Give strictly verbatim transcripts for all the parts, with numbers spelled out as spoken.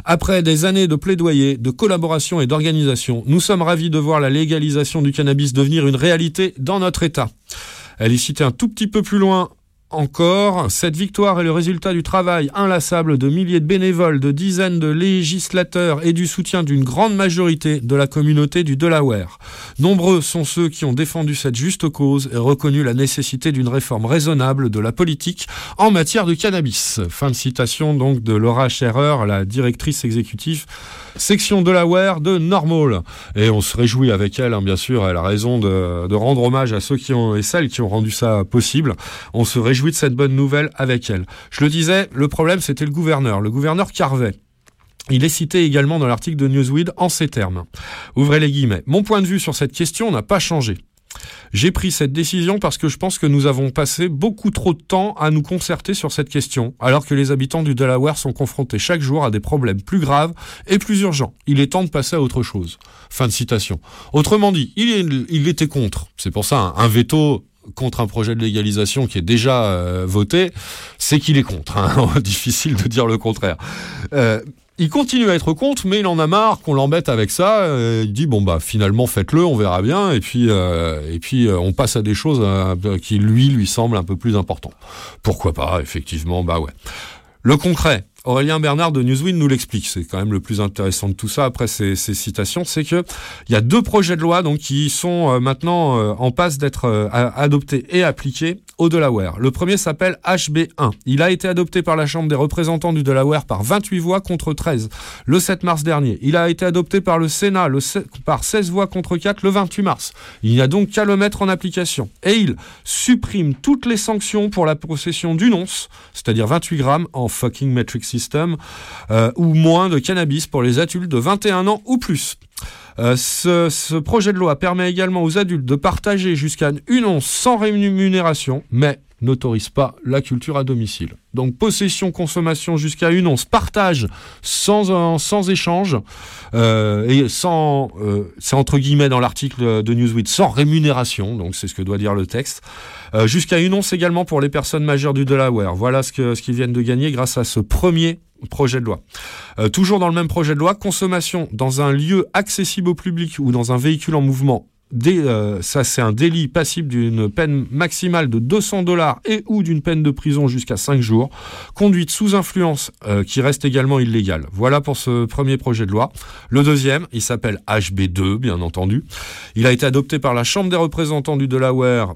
Après des années de plaidoyer, de collaboration et d'organisation, nous sommes ravis de voir la légalisation du cannabis devenir une réalité dans notre État. Elle est citée un tout petit peu plus loin encore. Cette victoire est le résultat du travail inlassable de milliers de bénévoles, de dizaines de législateurs et du soutien d'une grande majorité de la communauté du Delaware. Nombreux sont ceux qui ont défendu cette juste cause et reconnu la nécessité d'une réforme raisonnable de la politique en matière de cannabis. Fin de citation donc de Laura Scherer, la directrice exécutive section Delaware de NORML. Et on se réjouit avec elle, hein, bien sûr, elle a raison de, de rendre hommage à ceux qui ont et celles qui ont rendu ça possible. On se réjouit de cette bonne nouvelle avec elle. Je le disais, le problème c'était le gouverneur, le gouverneur Carvey. Il est cité également dans l'article de Newsweek en ces termes. Ouvrez les guillemets. Mon point de vue sur cette question n'a pas changé. J'ai pris cette décision parce que je pense que nous avons passé beaucoup trop de temps à nous concerter sur cette question, alors que les habitants du Delaware sont confrontés chaque jour à des problèmes plus graves et plus urgents. Il est temps de passer à autre chose. Fin de citation. Autrement dit, il, est, il était contre. C'est pour ça, un, un veto contre un projet de légalisation qui est déjà euh, voté, c'est qu'il est contre. Hein. Difficile de dire le contraire. Euh, Il continue à être contre, mais il en a marre qu'on l'embête avec ça. Euh, il dit bon bah finalement faites-le, on verra bien, et puis euh, et puis euh, on passe à des choses euh, qui lui lui semblent un peu plus importantes. Pourquoi pas, effectivement, bah ouais. Le concret. Aurélien Bernard de Newsweek nous l'explique. C'est quand même le plus intéressant de tout ça après ces, ces citations, c'est que il y a deux projets de loi donc qui sont euh, maintenant euh, en passe d'être euh, adoptés et appliqués au Delaware. Le premier s'appelle H B un. Il a été adopté par la Chambre des représentants du Delaware par vingt-huit voix contre treize le sept mars dernier. Il a été adopté par le Sénat le sept, par seize voix contre quatre le vingt-huit mars. Il n'y a donc qu'à le mettre en application. Et il supprime toutes les sanctions pour la possession d'une once, c'est-à-dire vingt-huit grammes en fucking metric system, euh, ou moins de cannabis pour les adultes de vingt et un ans ou plus. Euh, ce, ce projet de loi permet également aux adultes de partager jusqu'à une once sans rémunération, mais n'autorise pas la culture à domicile. Donc possession, consommation jusqu'à une once, partage sans, sans échange, euh, et sans, euh, c'est entre guillemets dans l'article de Newsweek, sans rémunération, donc c'est ce que doit dire le texte, euh, jusqu'à une once également pour les personnes majeures du Delaware. Voilà ce, que, ce qu'ils viennent de gagner grâce à ce premier projet de loi. Euh, toujours dans le même projet de loi, consommation dans un lieu accessible au public ou dans un véhicule en mouvement. Dé, euh, ça c'est un délit passible d'une peine maximale de deux cents dollars et ou d'une peine de prison jusqu'à cinq jours. Conduite sous influence euh, qui reste également illégale. Voilà pour ce premier projet de loi. Le deuxième, il s'appelle H B deux, bien entendu. Il a été adopté par la Chambre des représentants du Delaware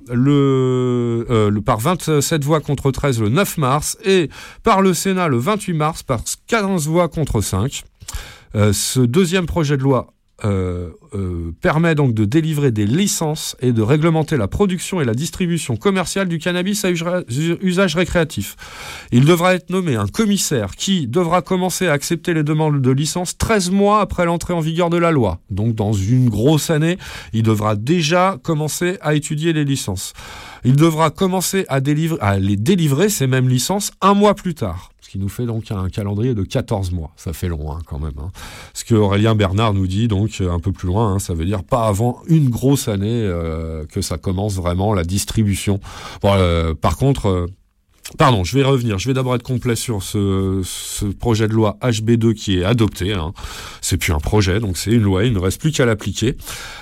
le, euh, le, par vingt-sept voix contre treize le neuf mars et par le Sénat le vingt-huit mars par quinze voix contre cinq. Euh, ce deuxième projet de loi Euh, euh, permet donc de délivrer des licences et de réglementer la production et la distribution commerciale du cannabis à usage récréatif. Il devra être nommé un commissaire qui devra commencer à accepter les demandes de licence treize mois après l'entrée en vigueur de la loi. Donc dans une grosse année, il devra déjà commencer à étudier les licences. Il devra commencer à, délivrer, à les délivrer, ces mêmes licences, un mois plus tard. Ce qui nous fait donc un calendrier de quatorze mois. Ça fait long hein, quand même. Hein. Ce que Aurélien Bernard nous dit donc un peu plus loin, hein, ça veut dire pas avant une grosse année euh, que ça commence vraiment la distribution. Bon, euh, par contre... Euh, Pardon, je vais revenir. Je vais d'abord être complet sur ce, ce projet de loi H B deux qui est adopté. Hein. C'est plus un projet, donc c'est une loi. Il ne reste plus qu'à l'appliquer.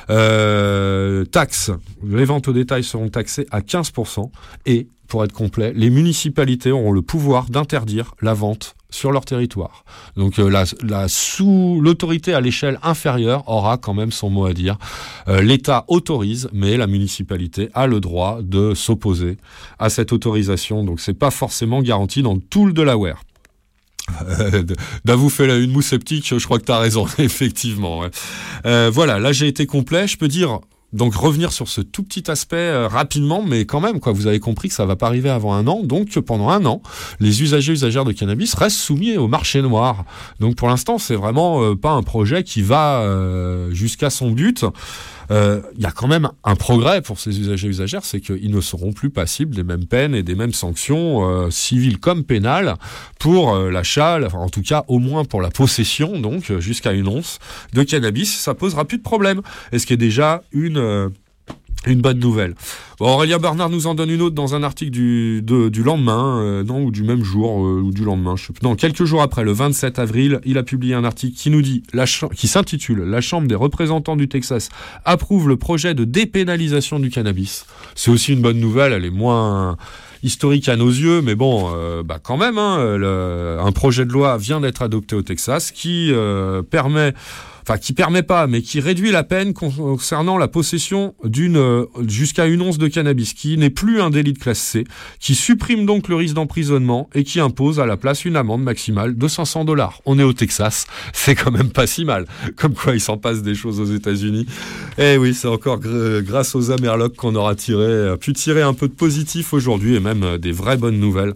Euh, taxes. Les ventes au détail seront taxées à quinze pour cent. Et, pour être complet, les municipalités auront le pouvoir d'interdire la vente sur leur territoire. Donc euh, la, la sous l'autorité à l'échelle inférieure aura quand même son mot à dire. Euh, L'État autorise, mais la municipalité a le droit de s'opposer à cette autorisation. Donc c'est pas forcément garanti dans tout le Delaware. Euh, D'avou fait une moue sceptique, je crois que t'as raison, effectivement. Ouais. Euh, voilà, là j'ai été complet. Je peux dire. Donc revenir sur ce tout petit aspect euh, rapidement, mais quand même, quoi, vous avez compris que ça va pas arriver avant un an. Donc pendant un an, les usagers usagères de cannabis restent soumis au marché noir. Donc pour l'instant, c'est vraiment euh, pas un projet qui va euh, jusqu'à son but. Il euh, y a quand même un progrès pour ces usagers usagères, c'est qu'ils ne seront plus passibles des mêmes peines et des mêmes sanctions euh, civiles comme pénales pour euh, l'achat, enfin, en tout cas au moins pour la possession, donc jusqu'à une once de cannabis, ça posera plus de problème. Et ce qui est déjà une euh, une bonne nouvelle. Bon, Aurélien Bernard nous en donne une autre dans un article du, de, du lendemain, euh, non, ou du même jour, euh, ou du lendemain, je sais plus. Non, quelques jours après, le vingt-sept avril, il a publié un article qui nous dit, la ch- qui s'intitule « La Chambre des représentants du Texas approuve le projet de dépénalisation du cannabis ». C'est aussi une bonne nouvelle, elle est moins historique à nos yeux, mais bon, euh, bah quand même, hein, le, un projet de loi vient d'être adopté au Texas qui euh, permet... Enfin, qui permet pas, mais qui réduit la peine concernant la possession d'une euh, jusqu'à une once de cannabis, qui n'est plus un délit de classe C, qui supprime donc le risque d'emprisonnement et qui impose à la place une amende maximale de cinq cents dollars. On est au Texas, c'est quand même pas si mal. Comme quoi, il s'en passe des choses aux États-Unis. Et oui, c'est encore gr- grâce aux Amerlocs qu'on aura tiré, pu tirer un peu de positif aujourd'hui et même des vraies bonnes nouvelles.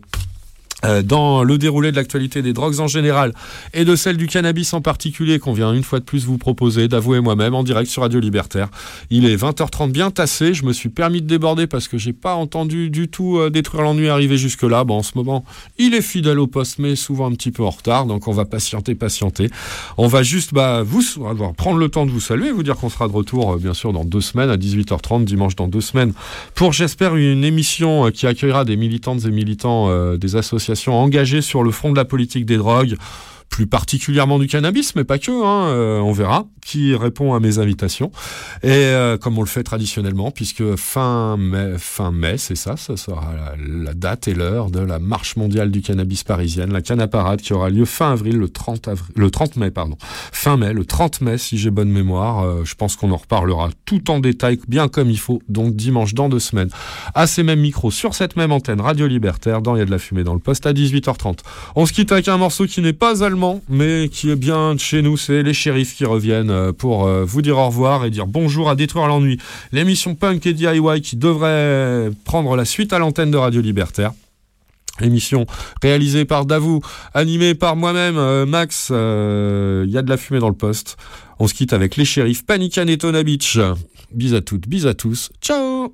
Dans le déroulé de l'actualité des drogues en général et de celle du cannabis en particulier qu'on vient une fois de plus vous proposer, d'avouer moi-même en direct sur Radio Libertaire. Il est vingt heures trente bien tassé, je me suis permis de déborder parce que j'ai pas entendu du tout euh, détruire l'ennui arriver jusque-là. Bon, en ce moment, il est fidèle au poste mais souvent un petit peu en retard, donc on va patienter, patienter. On va juste bah, vous on va prendre le temps de vous saluer, vous dire qu'on sera de retour euh, bien sûr dans deux semaines à dix-huit heures trente, dimanche dans deux semaines, pour j'espère une émission euh, qui accueillera des militantes et militants euh, des associations engagés sur le front de la politique des drogues, plus particulièrement du cannabis, mais pas que, hein, euh, on verra, qui répond à mes invitations. Et euh, comme on le fait traditionnellement, puisque fin mai, fin mai, c'est ça, ça sera la, la date et l'heure de la marche mondiale du cannabis parisienne, la Cannaparade, qui aura lieu fin avril, le trente avril, le trente mai, pardon, fin mai, le trente mai, si j'ai bonne mémoire. Euh, je pense qu'on en reparlera tout en détail, bien comme il faut, donc dimanche dans deux semaines, à ces mêmes micros, sur cette même antenne Radio Libertaire, dans Il y a de la fumée dans le poste, à dix-huit heures trente. On se quitte avec un morceau qui n'est pas allemand, mais qui est bien de chez nous, c'est les shérifs qui reviennent pour vous dire au revoir et dire bonjour à Détruire l'ennui. L'émission punk et D I Y qui devrait prendre la suite à l'antenne de Radio Libertaire. Émission réalisée par Davou, animée par moi-même, euh, Max, il euh, y a de la fumée dans le poste. On se quitte avec les shérifs Panican et Tona Beach. Bis à toutes, bis à tous. Ciao!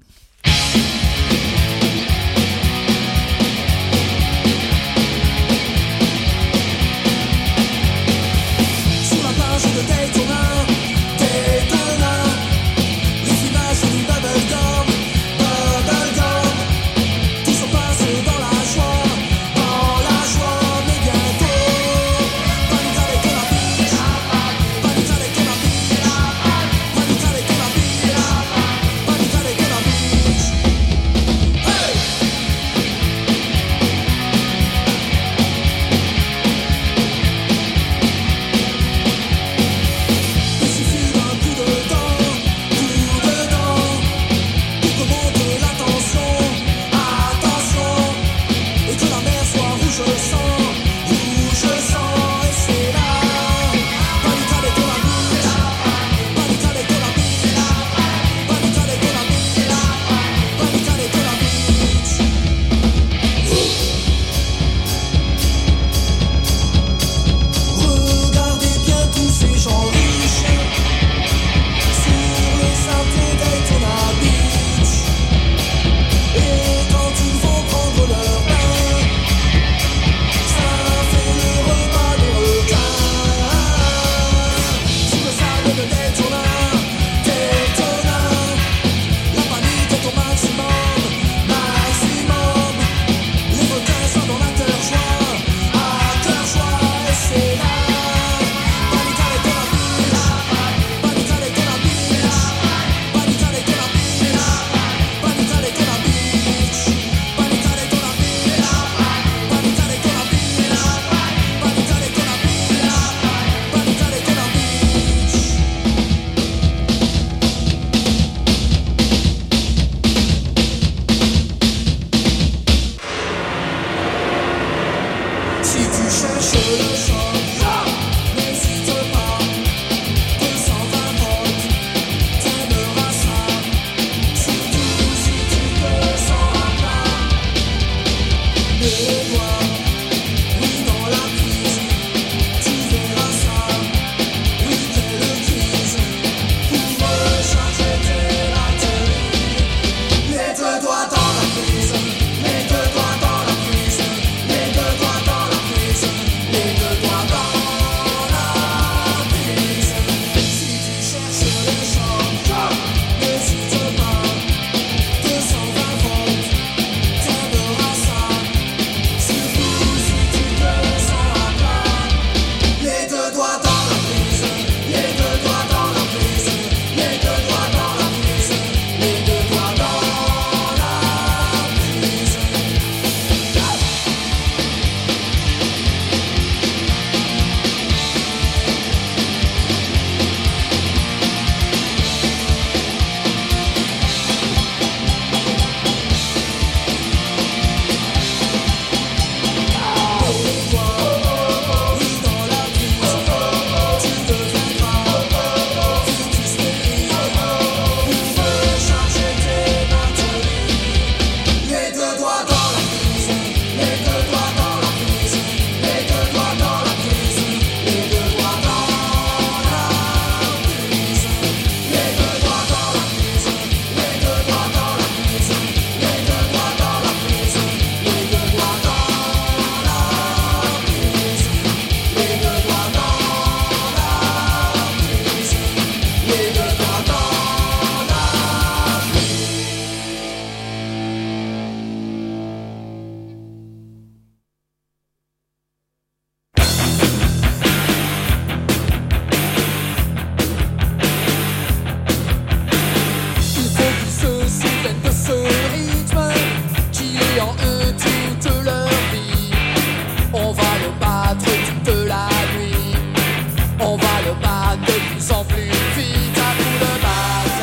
de plus en plus vite à coups de batte,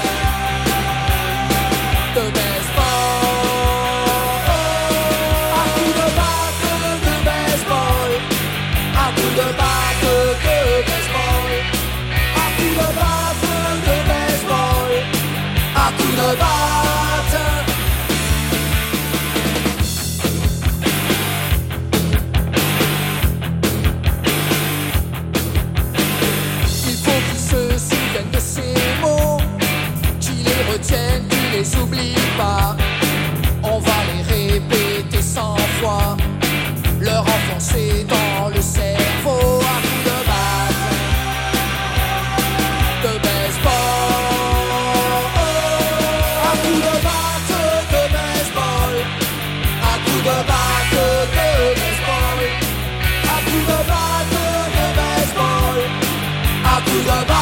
de baseball, à coups de batte de baseball, à coups de batte de baseball, à coups de batte de baseball, à coups de batte. De ces mots, qui les retiennent, qui les oublie pas. On va les répéter cent fois, leur enfoncer dans le cerveau à coups de batte, de baseball, à coups de batte de baseball, à coups de batte de baseball, à coups de batte de baseball, à coups de batte.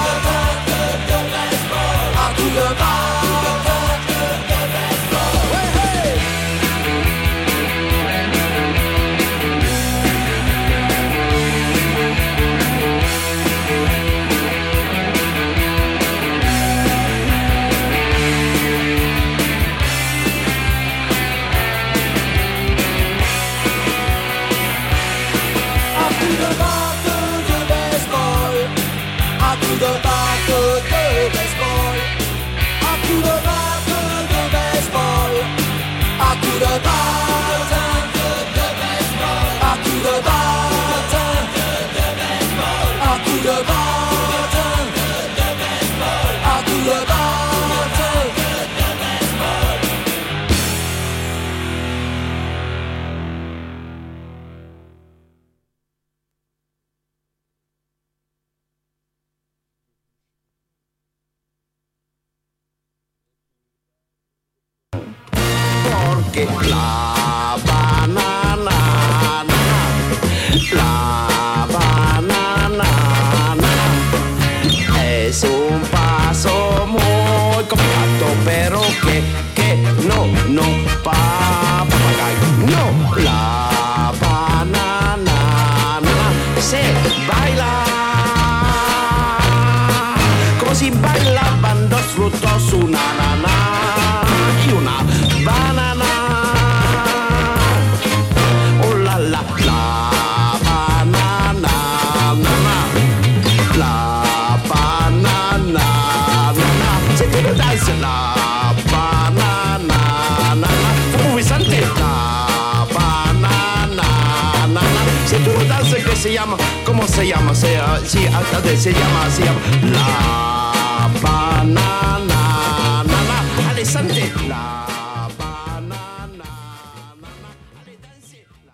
La banana, la banana es un paso muy complicado, pero que, que no, no, papagayo, no. La banana se baila como si bailaban dos frutos, una nana y una banana. La banana, vous pouvez sentir la banana, si tú lo danzas que se llama, ¿cómo se llama? Se, uh, sí, uh, se llama, se llama la banana, allez, sentez la banana, allez, dansez la.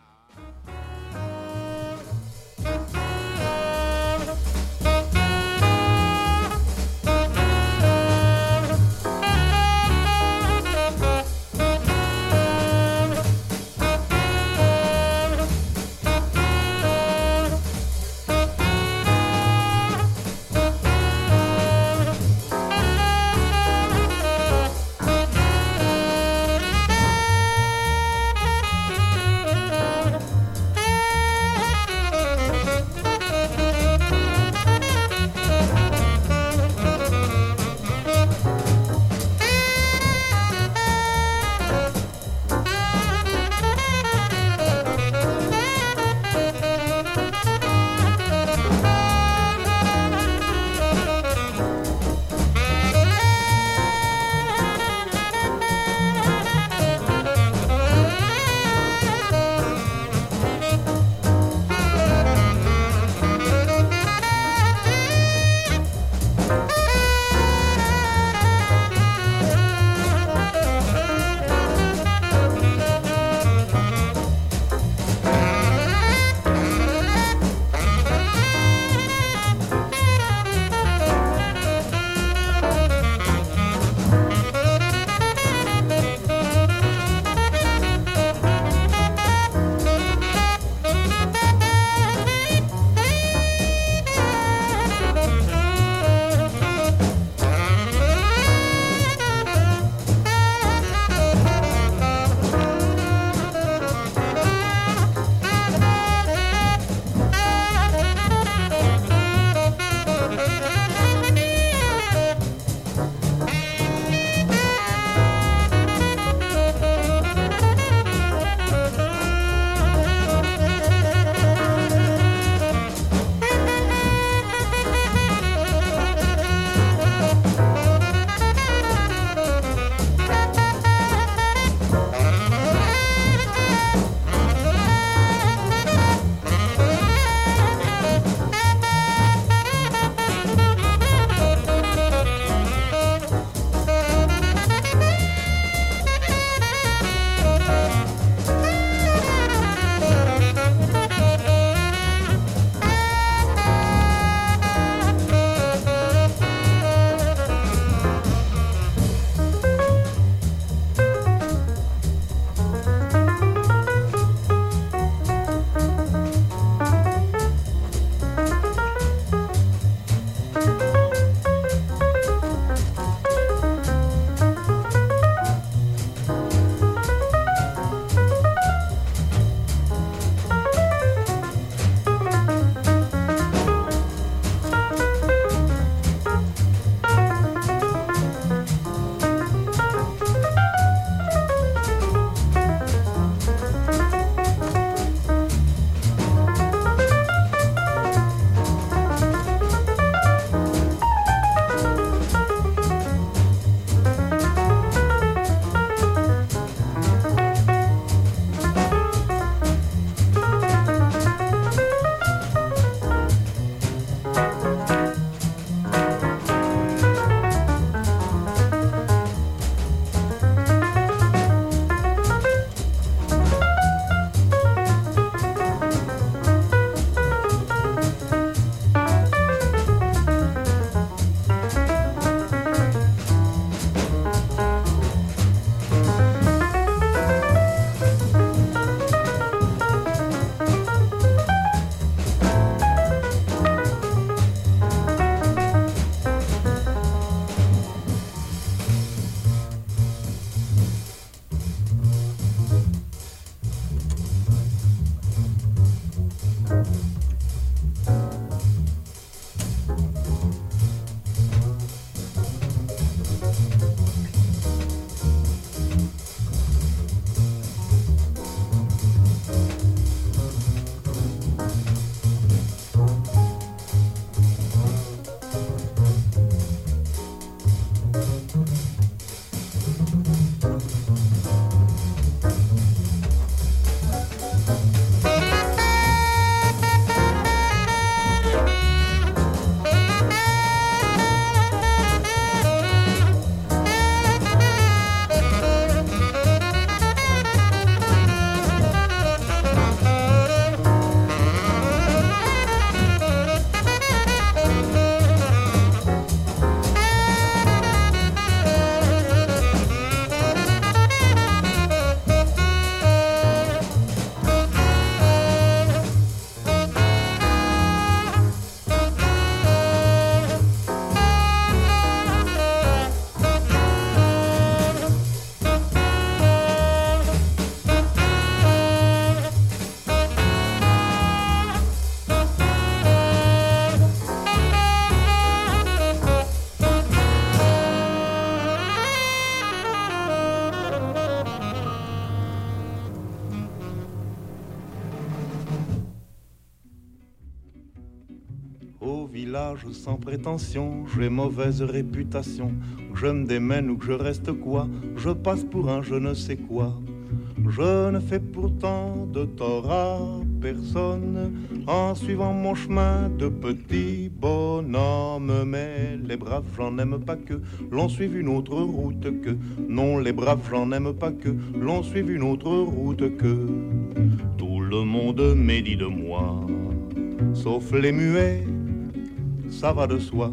Au village sans prétention, j'ai mauvaise réputation. Que je me démène ou que je reste quoi, je passe pour un je ne sais quoi. Je ne fais pourtant de tort à personne en suivant mon chemin de petit bonhomme. Mais les braves, j'en aime pas que l'on suive une autre route que. Non, les braves, j'en aime pas que l'on suive une autre route que. Tout le monde médit de moi, sauf les muets, ça va de soi.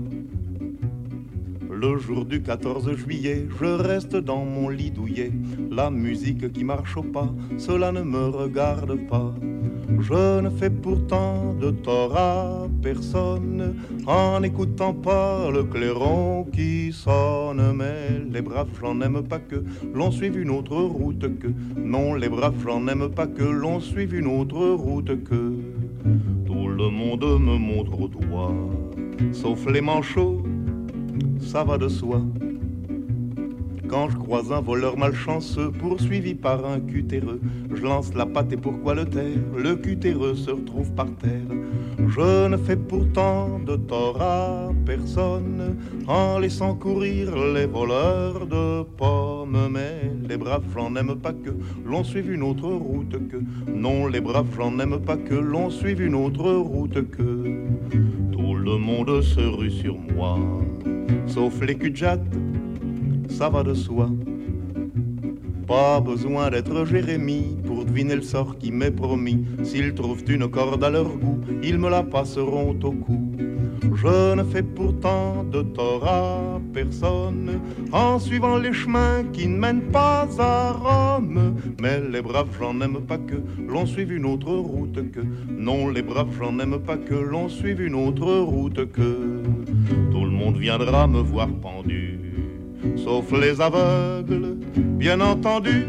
Le jour du quatorze juillet, je reste dans mon lit douillet. La musique qui marche au pas, cela ne me regarde pas. Je ne fais pourtant de tort à personne en n'écoutant pas le clairon qui sonne. Mais les braves, j'en aime pas que l'on suive une autre route que. Non, les braves, j'en aime pas que l'on suive une autre route que. Tout le monde me montre au doigt, sauf les manchots, ça va de soi. Quand je croise un voleur malchanceux poursuivi par un cutéreux, je lance la patte et pourquoi le taire? Le cutéreux se retrouve par terre. Je ne fais pourtant de tort à personne en laissant courir les voleurs de pommes. Mais les braves, j'en aime pas que l'on suive une autre route que. Non, les braves, j'en aime pas que l'on suive une autre route que. Tout le monde se rue sur moi, sauf les cul-de-jatte, ça va de soi. Pas besoin d'être Jérémie pour deviner le sort qui m'est promis. S'ils trouvent une corde à leur goût, ils me la passeront au cou. Je ne fais pourtant de tort à personne en suivant les chemins qui ne mènent pas à Rome. Mais les braves, j'en aime pas que l'on suive une autre route que. Non, les braves, j'en aime pas que l'on suive une autre route que. Tout le monde viendra me voir pendu, sauf les aveugles, bien entendu.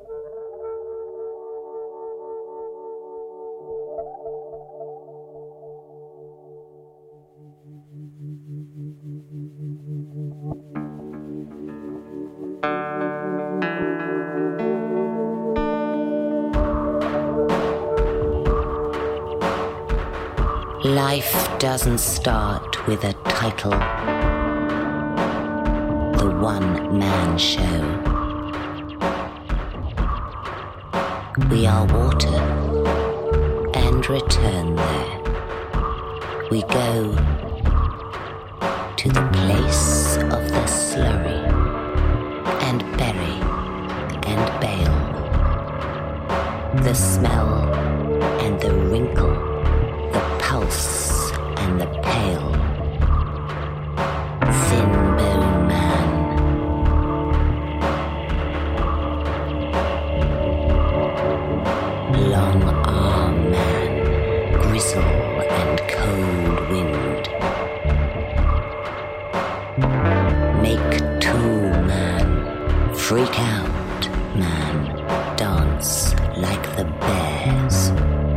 Life doesn't start with a title, the one-man show. We are water and return there. We go to the place of the slurry and bury and bale. The smell and the wrinkle, the pulse and the pale. Thin bone man, long arm man, gristle and cold wind. Make two man, freak out man, dance like the bears.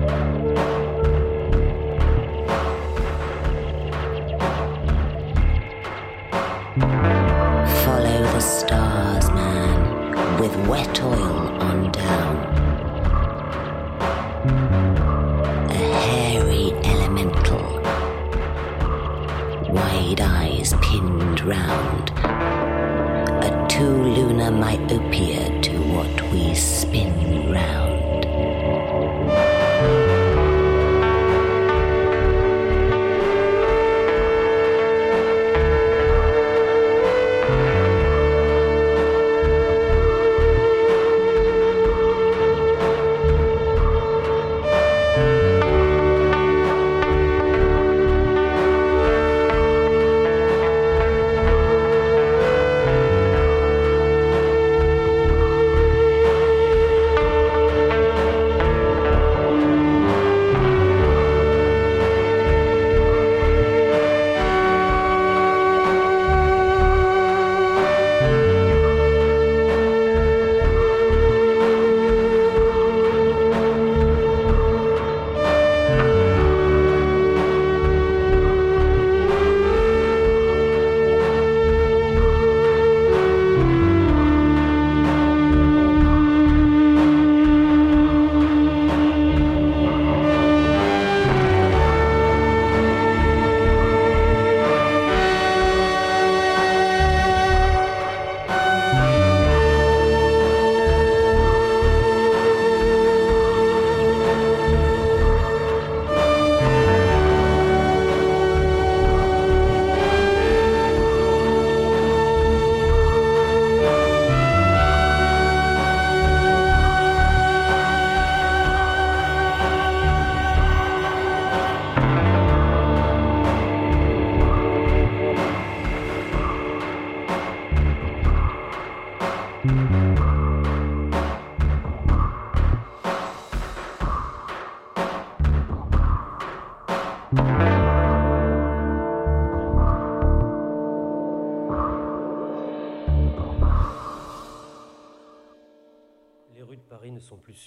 Follow the stars, man, with wet oil on down. A hairy elemental, wide eyes pinned round. A two-lunar myopia to what we spin round.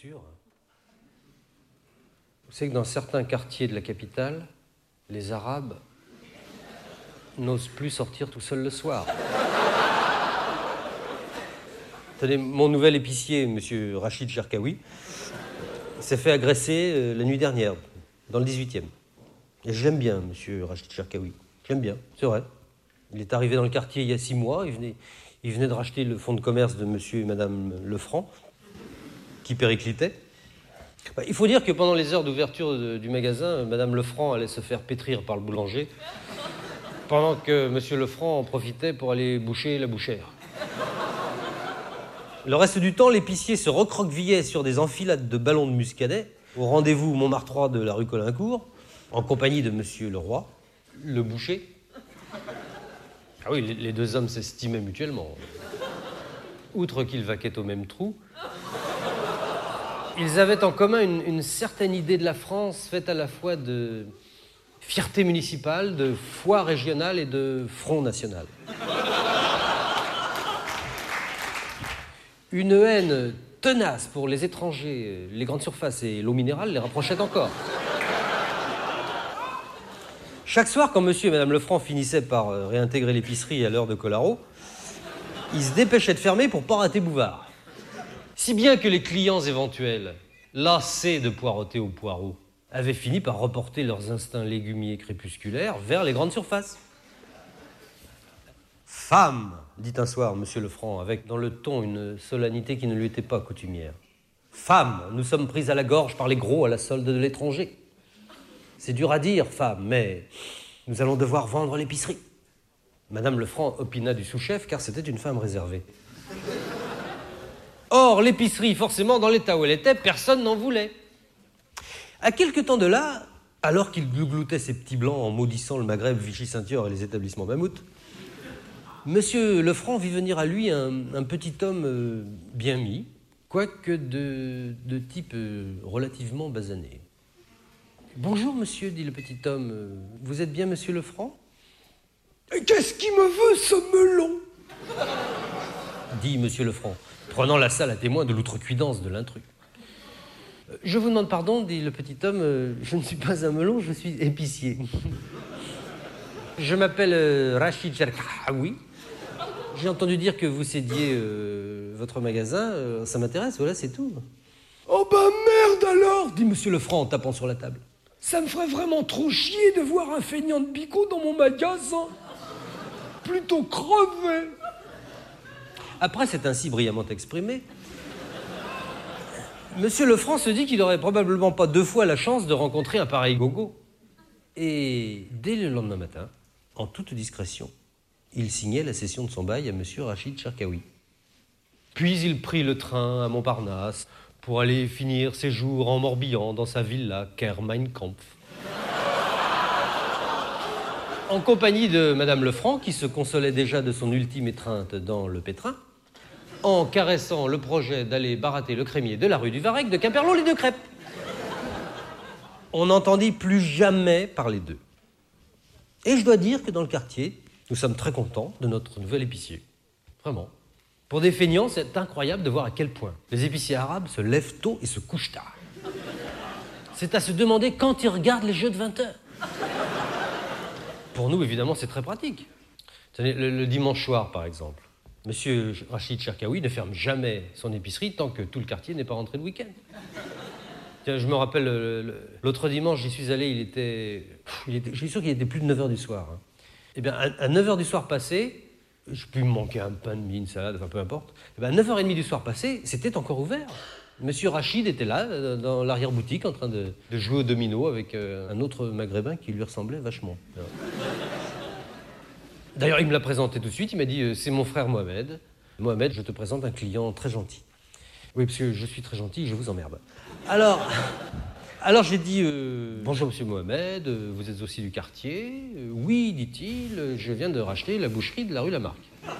sûr. Vous savez que dans certains quartiers de la capitale, les Arabes n'osent plus sortir tout seuls le soir. Tenez, mon nouvel épicier, M. Rachid Cherkaoui, s'est fait agresser euh, la nuit dernière, dans le dix-huitième. Et j'aime bien, M. Rachid Cherkaoui. J'aime bien, c'est vrai. Il est arrivé dans le quartier il y a six mois. Il venait, il venait de racheter le fonds de commerce de M. et Mme Lefranc, qui périclitait. Bah, il faut dire que pendant les heures d'ouverture de, du magasin, Mme Lefranc allait se faire pétrir par le boulanger, pendant que M. Lefranc en profitait pour aller boucher la bouchère. Le reste du temps, l'épicier se recroquevillait sur des enfilades de ballons de muscadet au rendez-vous Montmartre trois de la rue Colincourt, en compagnie de M. Leroy, le boucher. Ah oui, les deux hommes s'estimaient mutuellement. Outre qu'ils vaquaient au même trou, ils avaient en commun une, une certaine idée de la France faite à la fois de fierté municipale, de foi régionale et de front national. Une haine tenace pour les étrangers, les grandes surfaces et l'eau minérale les rapprochait encore. Chaque soir, quand monsieur et madame Lefranc finissaient par réintégrer l'épicerie à l'heure de Colaro, ils se dépêchaient de fermer pour pas rater Bouvard. Si bien que les clients éventuels, lassés de poireauter au poireau, avaient fini par reporter leurs instincts légumiers crépusculaires vers les grandes surfaces. « Femme !» dit un soir monsieur Lefranc, avec dans le ton une solennité qui ne lui était pas coutumière. « Femme, nous sommes pris à la gorge par les gros à la solde de l'étranger. C'est dur à dire, femme, mais nous allons devoir vendre l'épicerie. » Madame Lefranc opina du sous-chef, car c'était une femme réservée. Or, l'épicerie, forcément, dans l'état où elle était, personne n'en voulait. À quelque temps de là, alors qu'il glougloutait ses petits blancs en maudissant le Maghreb, Vichy-Ceinture et les établissements mammouths, monsieur Lefranc vit venir à lui un, un petit homme euh, bien mis, quoique de, de type euh, relativement basané. « Bonjour, monsieur, dit le petit homme. Euh, vous êtes bien monsieur Lefranc ?»« Et qu'est-ce qui me veut, ce melon ?» dit monsieur Lefranc, prenant la salle à témoin de l'outrecuidance de l'intrus. « Je vous demande pardon, dit le petit homme, euh, je ne suis pas un melon, je suis épicier. Je m'appelle euh, Rachid Cherkaoui. J'ai entendu dire que vous cédiez euh, votre magasin, euh, ça m'intéresse, voilà, c'est tout. »« Oh bah merde alors !» dit monsieur Lefranc en tapant sur la table. « Ça me ferait vraiment trop chier de voir un feignant de bigot dans mon magasin. Plutôt crever. » Après s'être ainsi brillamment exprimé, monsieur Lefranc se dit qu'il n'aurait probablement pas deux fois la chance de rencontrer un pareil gogo. Et dès le lendemain matin, en toute discrétion, il signait la cession de son bail à monsieur Rachid Cherkaoui. Puis il prit le train à Montparnasse pour aller finir ses jours en Morbihan dans sa villa Ker Mein Kampf. En compagnie de madame Lefranc, qui se consolait déjà de son ultime étreinte dans le pétrin, en caressant le projet d'aller barater le crémier de la rue du Varech de Quimperlé les deux crêpes. On n'entendit plus jamais parler d'eux. Et je dois dire que dans le quartier, nous sommes très contents de notre nouvel épicier. Vraiment. Pour des feignants, c'est incroyable de voir à quel point les épiciers arabes se lèvent tôt et se couchent tard. C'est à se demander quand ils regardent les jeux de vingt heures. Pour nous, évidemment, c'est très pratique. Tenez, le, le dimanche soir, par exemple, monsieur Rachid Cherkaoui ne ferme jamais son épicerie tant que tout le quartier n'est pas rentré de week-end. Tiens, je me rappelle, l'autre dimanche, j'y suis allé, il était... Il était je suis sûr qu'il était plus de neuf heures du soir. Hein. Eh bien, à, à neuf heures du soir passé, je peux me manquer un pain de mie, une salade, enfin peu importe. Eh bien, à neuf heures trente du soir passé, c'était encore ouvert. Monsieur Rachid était là, dans l'arrière-boutique, en train de, de jouer au domino avec euh, un autre maghrébin qui lui ressemblait vachement. D'ailleurs, il me l'a présenté tout de suite, il m'a dit euh, « C'est mon frère Mohamed. Mohamed, je te présente un client très gentil. » Oui, parce que je suis très gentil, je vous emmerde. Alors, alors j'ai dit euh, « Bonjour, monsieur Mohamed, euh, vous êtes aussi du quartier ?»« euh, Oui, dit-il, je viens de racheter la boucherie de la rue Lamarck. »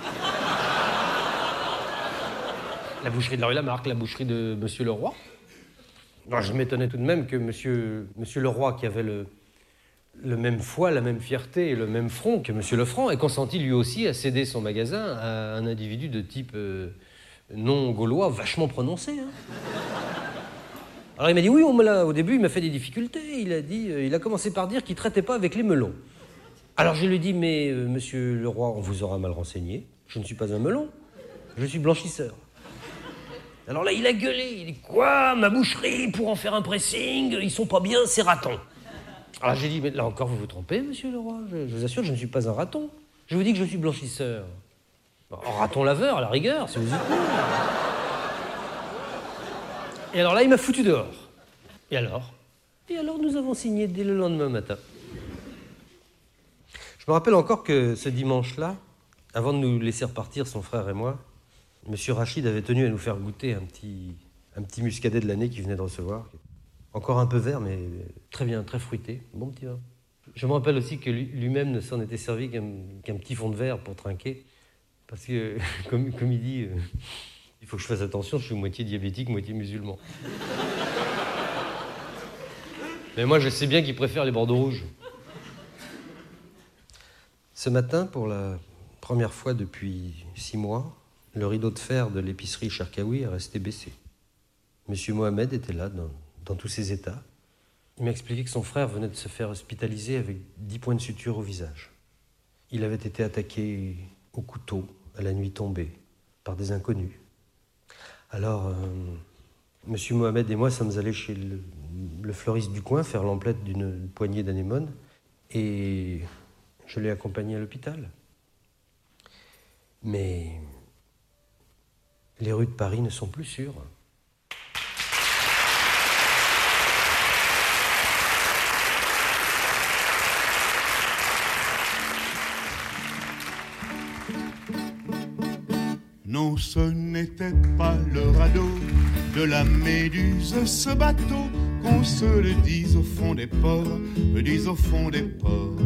La boucherie de la rue Lamarck, la boucherie de monsieur Leroy. Alors, je m'étonnais tout de même que monsieur, monsieur Leroy, qui avait le, le même foie, la même fierté et le même front que monsieur Lefranc, ait consenti lui aussi à céder son magasin à un individu de type euh, non gaulois vachement prononcé. Hein. Alors il m'a dit oui, on me l'a, au début il m'a fait des difficultés, il a dit, euh, il a commencé par dire qu'il ne traitait pas avec les melons. Alors je lui ai dit, mais euh, monsieur le roi, on vous aura mal renseigné, je ne suis pas un melon, je suis blanchisseur. Alors là il a gueulé, il dit quoi, ma boucherie pour en faire un pressing, ils sont pas bien, c'est raton. Alors j'ai dit, mais là encore vous vous trompez monsieur le roi, je, je vous assure, je ne suis pas un raton, je vous dis que je suis blanchisseur. Bon, raton laveur à la rigueur, si vous y croyez. Et alors là, il m'a foutu dehors. Et alors Et alors, nous avons signé dès le lendemain matin. Je me rappelle encore que ce dimanche-là, avant de nous laisser repartir, son frère et moi, monsieur Rachid avait tenu à nous faire goûter un petit, un petit muscadet de l'année qu'il venait de recevoir. Encore un peu vert, mais très bien, très fruité. Bon petit vin. Je me rappelle aussi que lui-même ne s'en était servi qu'un, qu'un petit fond de verre pour trinquer. Parce que, comme, comme il dit... Euh, il faut que je fasse attention, je suis moitié diabétique, moitié musulman. Mais moi, je sais bien qu'il préfère les bordeaux rouges. Ce matin, pour la première fois depuis six mois, le rideau de fer de l'épicerie Cherkaoui est resté baissé. Monsieur Mohamed était là, dans, dans tous ses états. Il m'a expliqué que son frère venait de se faire hospitaliser avec dix points de suture au visage. Il avait été attaqué au couteau, à la nuit tombée, par des inconnus. Alors, euh, monsieur Mohamed et moi sommes allés chez le, le fleuriste du coin faire l'emplette d'une poignée d'anémones et je l'ai accompagné à l'hôpital. Mais les rues de Paris ne sont plus sûres. Non, ce n'était pas le radeau de la Méduse, ce bateau, qu'on se le dise au fond des ports, le dise au fond des ports.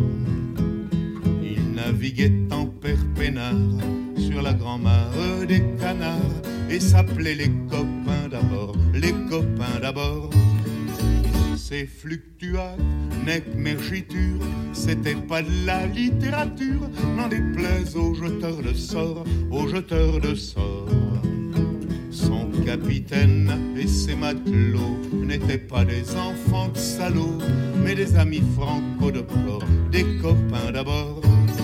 Il naviguait en père peinard sur la grand-mare des canards et s'appelait les copains d'abord, les copains d'abord. Ces fluctuates, nec mergiture, c'était pas de la littérature, n'en déplaise aux jeteurs de sorts, aux jeteurs de sorts. Son capitaine et ses matelots n'étaient pas des enfants de salauds, mais des amis franco de port, des copains d'abord.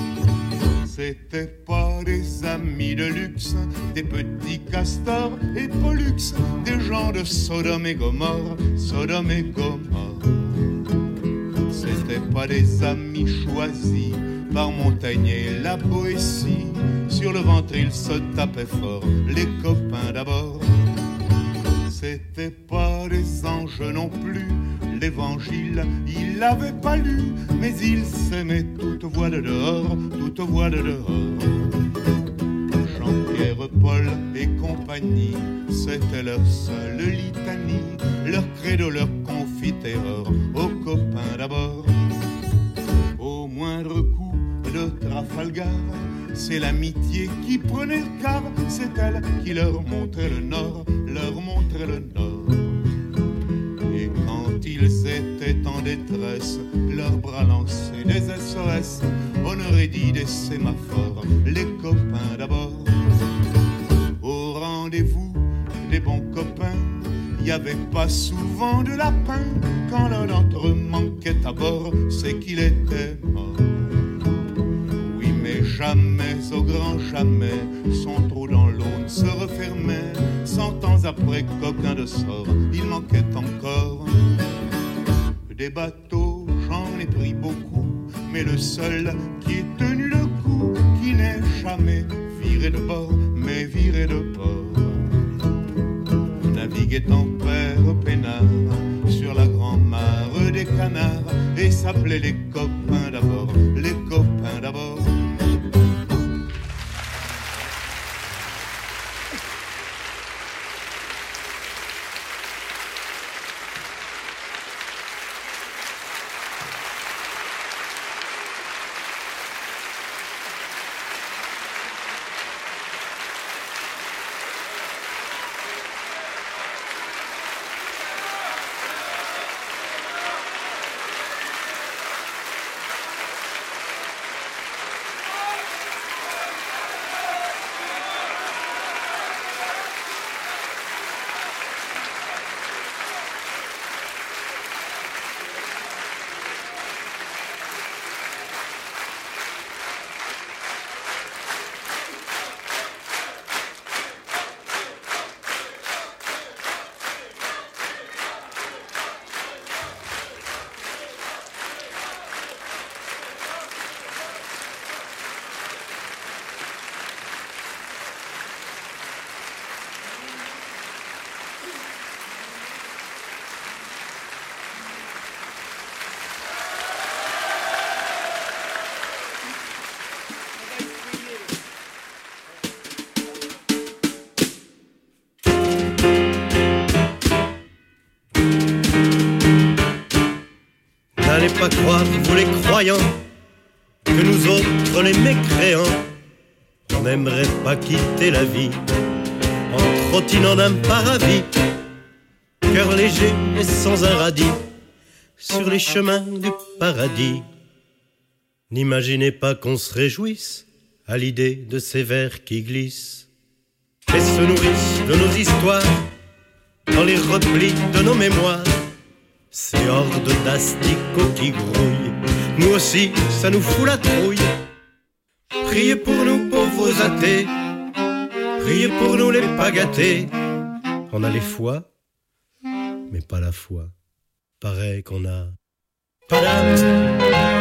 C'était pas des amis de luxe, des petits castors et pollux, des gens de Sodome et Gomorre, Sodome et Gomorre. C'était pas des amis choisis par Montaigne et la Boétie, sur le ventre ils se tapaient fort, les copains d'abord. C'était pas des anges non plus, l'évangile il l'avait pas lu, mais il s'aimait toute voix de dehors, toute voix de dehors. Jean-Pierre, Paul et compagnie, c'était leur seule litanie, leur credo, leur confitereur, aux copains d'abord. Au moindre coup de Trafalgar, c'est l'amitié qui prenait le quart, c'est elle qui leur montrait le nord, leur montrait le nord. Et quand ils étaient en détresse, leurs bras lançaient des S O S, on aurait dit des sémaphores, les copains d'abord. Au rendez-vous des bons copains, y avait pas souvent de lapin, quand l'un d'entre eux manquait à bord, c'est qu'il était mort. Oui, mais jamais, au grand jamais, son trou dans l'eau ne se refermait. Cent ans après, coquin de sort, il manquait encore. Des bateaux, j'en ai pris beaucoup, mais le seul qui ait tenu le coup, qui n'est jamais viré de bord, mais viré de port. Naviguait en père peinard sur la grand-mare des canards et s'appelait les copains d'abord, les copains d'abord. que nous autres les mécréants, on n'aimerait pas quitter la vie en trottinant d'un paradis, cœur léger et sans un radis, sur les chemins du paradis. N'imaginez pas qu'on se réjouisse à l'idée de ces vers qui glissent et se nourrissent de nos histoires dans les replis de nos mémoires. Ces hordes d'asticots qui grouillent, nous aussi ça nous fout la trouille. Priez pour nous pauvres athées, priez pour nous les pas gâtés. On a les foi, mais pas la foi. Paraît qu'on a pas d'âme.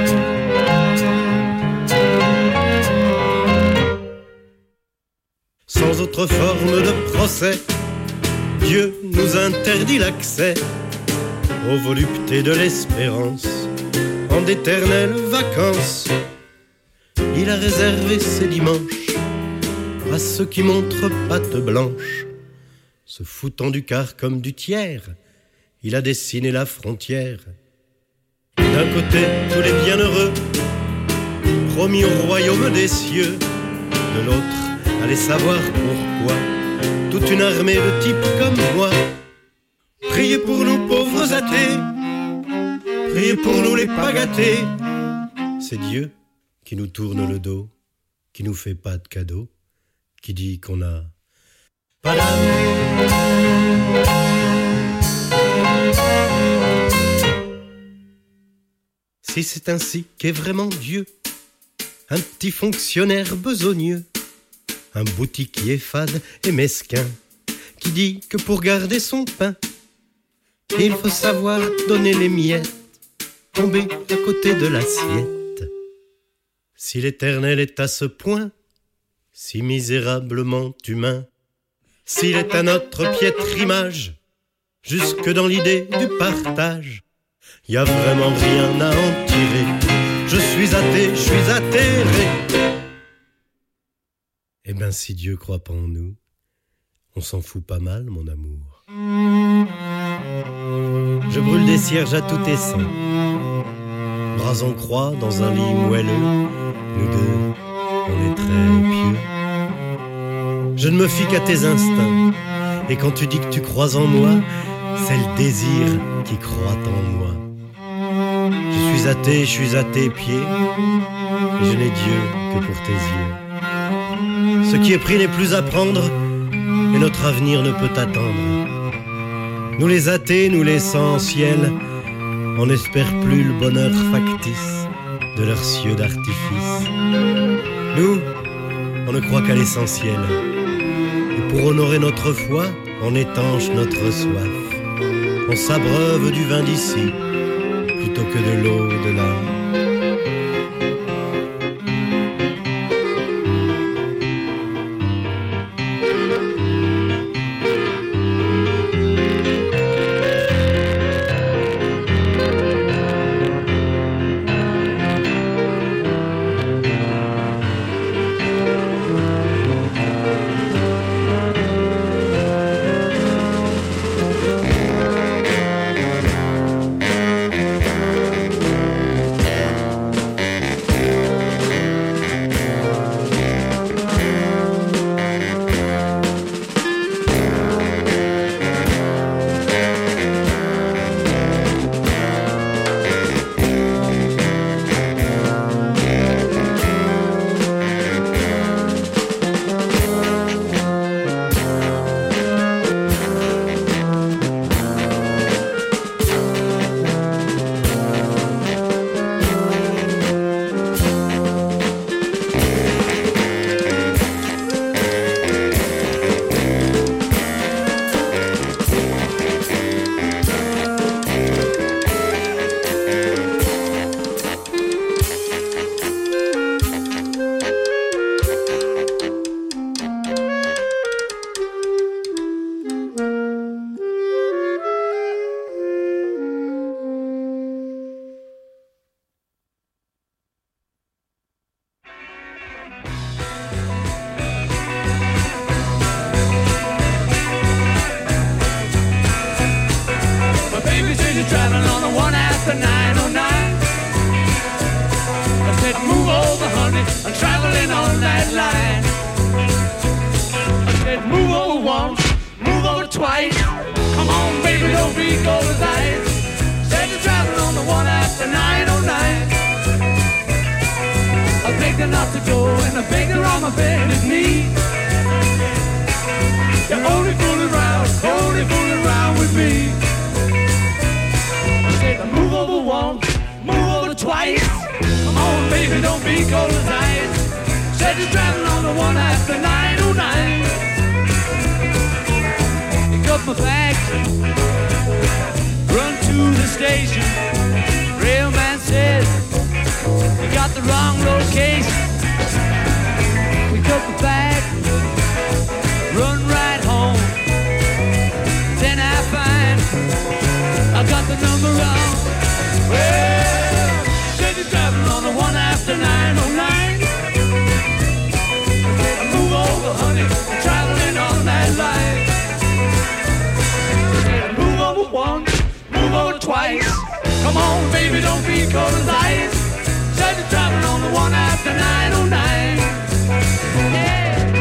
Sans autre forme de procès, Dieu nous interdit l'accès aux voluptés de l'espérance en d'éternelles vacances. Il a réservé ses dimanches à ceux qui montrent patte blanche, se foutant du quart comme du tiers. Il a dessiné la frontière. D'un côté, tous les bienheureux, promis au royaume des cieux. De l'autre, allez savoir pourquoi, toute une armée de types comme moi. Priez pour nous pauvres athées, priez pour nous les pas gâtés. C'est Dieu qui nous tourne le dos, qui nous fait pas de cadeaux, qui dit qu'on a pas d'âme. Si c'est ainsi qu'est vraiment Dieu, un petit fonctionnaire besogneux, un boutiquier fade et mesquin, qui dit que pour garder son pain, il faut savoir donner les miettes, tomber à côté de l'assiette. Si l'Éternel est à ce point, si misérablement humain, s'il est à notre piètre image, jusque dans l'idée du partage, y a vraiment rien à en tirer. Je suis athée, je suis atterré. Eh ben si Dieu croit pas en nous, on s'en fout pas mal, mon amour. Je brûle des cierges à tout tes seins, bras en croix dans un lit moelleux. Nous deux, on est très pieux. Je ne me fie qu'à tes instincts, et quand tu dis que tu crois en moi, c'est le désir qui croit en moi. Je suis athée, je suis à tes pieds, et je n'ai Dieu que pour tes yeux. Ce qui est pris n'est plus à prendre, et notre avenir ne peut attendre. Nous les athées, nous les sans-ciel, on n'espère plus le bonheur factice de leurs cieux d'artifice. Nous, on ne croit qu'à l'essentiel, et pour honorer notre foi, on étanche notre soif. On s'abreuve du vin d'ici, plutôt que de l'eau de là. said, move over, honey, I'm traveling on that line. I said, move over once, move over twice. Come on, baby, don't be cold as ice. Said you're traveling on the one after nine oh nine. I begged her not to go, and I begged her on my bended knee. You're only fooling around, only fooling around with me. I said, move over once, move over twice. Come on, baby, don't be cold as ice. Said you're traveling on the one after nine oh nine. Pick up my bags, run to the station. Railman said, you got the wrong location. Pick up my bag, run right home. Then I find I got the number wrong. Well, said you're traveling on the one after nine oh nine. Move over, honey, I'm traveling on that line. Said move over once, move over twice. Come on, baby, don't be cold as ice. Said you're traveling on the one after nine oh nine. Yeah.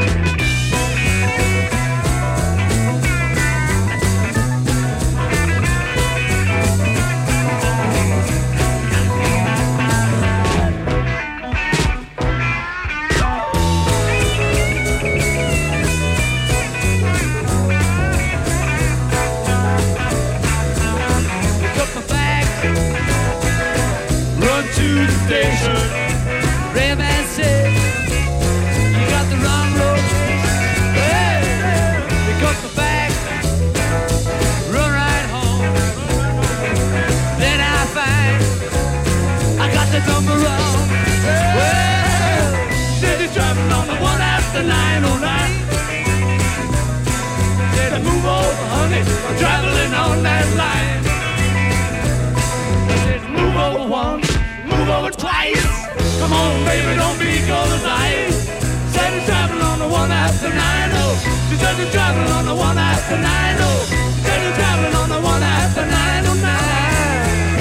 Station. Railman said, you got the wrong location. Hey, pick up the bag, run right home. Then I find I got the number wrong. Well, said you're traveling on the one after nine oh nine. Said move over, honey, I'm traveling on that line. Said move over once, move over twice. Come on, baby, don't be cold as ice. Said you're traveling on the one after nine oh. She said you're traveling on the one after nine oh. She said you're traveling on the one after nine oh nine.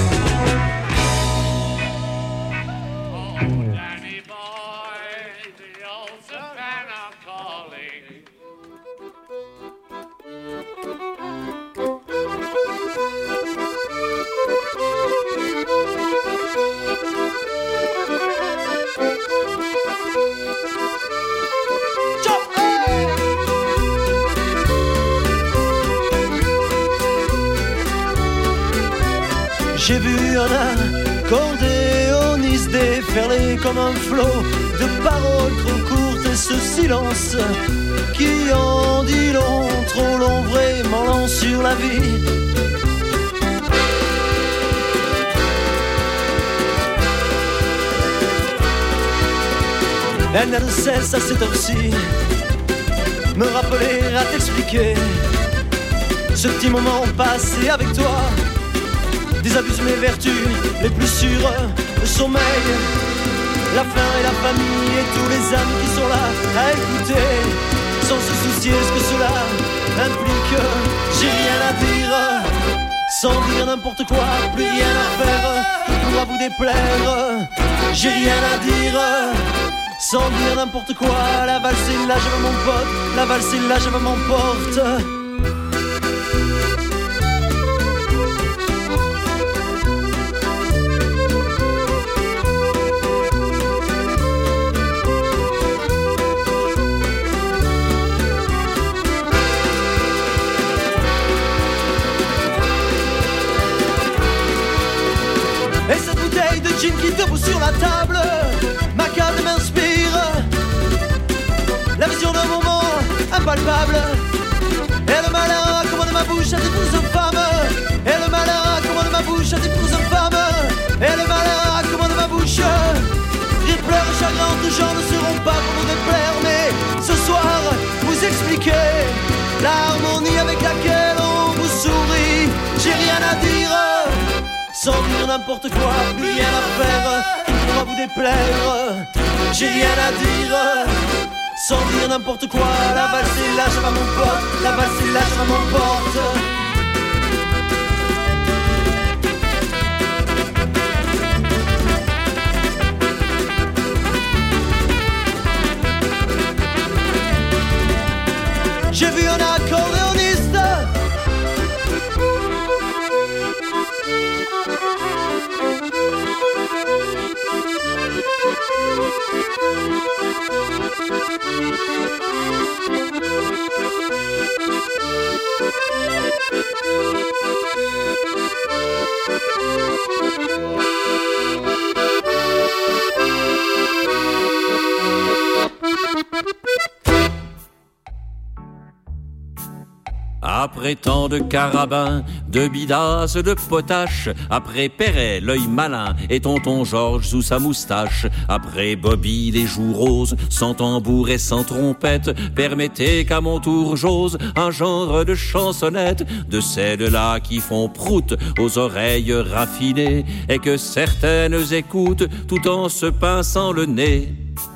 Oh, Danny boy, the old Savannah calling. J'ai vu un accordéoniste déferler comme un flot de paroles trop courtes et ce silence qui en dit long, trop long, vraiment long sur la vie. Elle n'a de cesse à cette heure-ci me rappeler, à t'expliquer ce petit moment passé avec toi. Désabuse mes vertus les plus sûres, le sommeil, la faim et la famille et tous les amis qui sont là à écouter, sans se soucier ce que cela implique. J'ai rien à dire, sans dire n'importe quoi, plus rien à faire qui pourra vous déplaire. J'ai rien à dire, sans dire n'importe quoi. La valse est là, je veux mon pote, la valse est là, je veux mon porte. Et cette bouteille de gin qui debout sur la table, ma carte m'inspire la vision d'un moment impalpable. Et le malheur accommode ma bouche à des pouces infâmes. Et le malheur accommode ma bouche à des pouces infâmes. Et le malheur accommode ma bouche. Rire, pleurs et chagrins de gens ne seront pas pour nous déplaire. Mais ce soir, vous expliquez l'harmonie avec laquelle on vous sourit. J'ai rien à dire, sans dire n'importe quoi, plus rien à faire qui pourra vous déplaire. J'ai rien à dire, sans dire n'importe quoi. La valse est là, je vais mon pote. La valse est là, je vais mon porte. Après tant de carabins, de bidas, de potaches, après Perret, l'œil malin, et tonton Georges sous sa moustache, après Bobby, les joues roses, sans tambour et sans trompette, permettez qu'à mon tour j'ose un genre de chansonnette, de celles-là qui font prout aux oreilles raffinées, et que certaines écoutent tout en se pinçant le nez.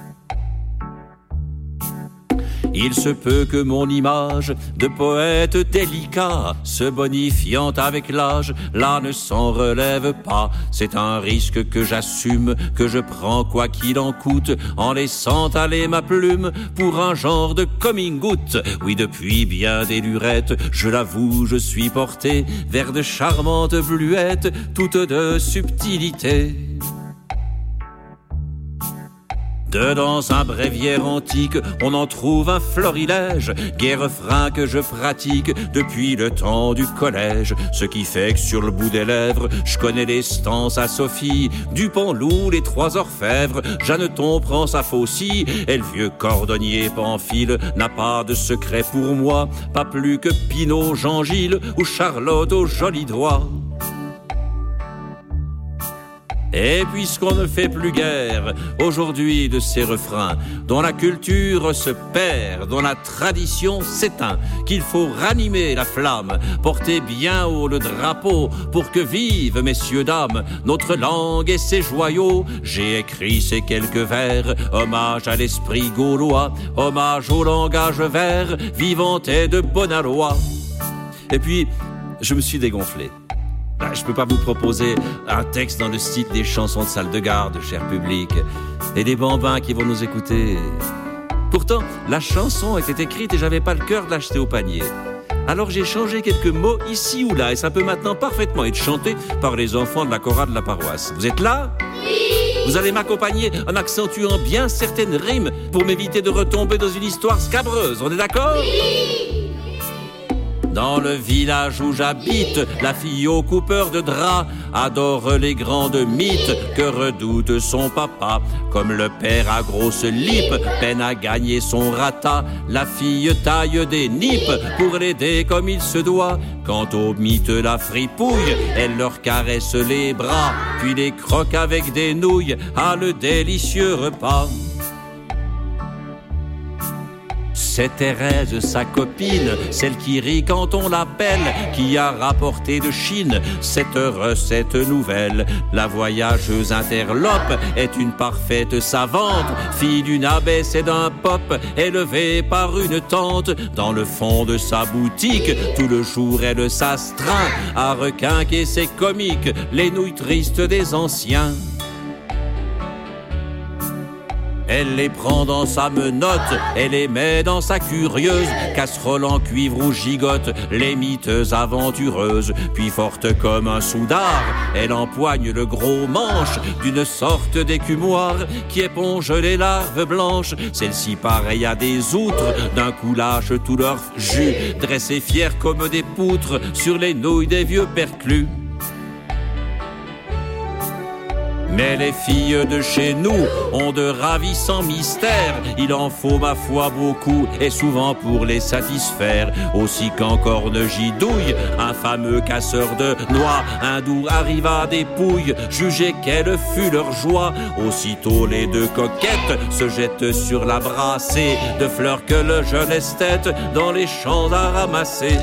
Il se peut que mon image de poète délicat, se bonifiant avec l'âge, là ne s'en relève pas. C'est un risque que j'assume, que je prends quoi qu'il en coûte, en laissant aller ma plume pour un genre de coming out. Oui, depuis bien des lurettes, je l'avoue, je suis porté vers de charmantes bluettes, toutes de subtilité. De dans un bréviaire antique, on en trouve un florilège, gai refrain que je pratique depuis le temps du collège. Ce qui fait que sur le bout des lèvres, je connais les stances à Sophie, Dupont-Loup, les trois orfèvres, Jeanneton prend sa faucille, et le vieux cordonnier Pamphile n'a pas de secret pour moi, pas plus que Pinot, Jean-Gilles ou Charlotte aux jolis doigts. Et puisqu'on ne fait plus guère aujourd'hui de ces refrains, dont la culture se perd, dont la tradition s'éteint, qu'il faut ranimer la flamme, porter bien haut le drapeau, pour que vive, messieurs, dames, notre langue et ses joyaux, j'ai écrit ces quelques vers, hommage à l'esprit gaulois, hommage au langage vert, vivant et de bon aloi. Et puis, je me suis dégonflé. Ben, je peux pas vous proposer un texte dans le style des chansons de salle de garde, cher public, et des bambins qui vont nous écouter. Pourtant, la chanson était écrite et j'avais pas le cœur de l'acheter au panier. Alors j'ai changé quelques mots ici ou là, et ça peut maintenant parfaitement être chanté par les enfants de la chorale de la paroisse. Vous êtes là ? Oui ! Vous allez m'accompagner en accentuant bien certaines rimes pour m'éviter de retomber dans une histoire scabreuse. On est d'accord ? Oui ! Dans le village où j'habite, la fille au coupeur de draps adore les grandes mythes que redoute son papa. Comme le père à grosse lippe peine à gagner son rata, la fille taille des nippes pour l'aider comme il se doit. Quant aux mythes la fripouille, elle leur caresse les bras, puis les croque avec des nouilles à le délicieux repas. C'est Thérèse, sa copine, celle qui rit quand on l'appelle, qui a rapporté de Chine cette recette nouvelle. La voyageuse interlope est une parfaite savante, fille d'une abbesse et d'un pop, élevée par une tante. Dans le fond de sa boutique, tout le jour elle s'astreint à requinquer ses comiques, les nouilles tristes des anciens. Elle les prend dans sa menotte, elle les met dans sa curieuse casserole en cuivre ou gigote, les mythes aventureuses. Puis forte comme un soudard, elle empoigne le gros manche d'une sorte d'écumoire qui éponge les larves blanches. Celle-ci pareille à des outres, d'un coup lâche tout leur jus, dressés fiers comme des poutres sur les nouilles des vieux perclus. Mais les filles de chez nous ont de ravissants mystères, il en faut ma foi beaucoup, et souvent pour les satisfaire. Aussi qu'encore ne gidouille un fameux casseur de noix, un doux arriva des pouilles, jugez quelle fut leur joie. Aussitôt les deux coquettes se jettent sur la brassée de fleurs que le jeune esthète dans les champs a ramassées.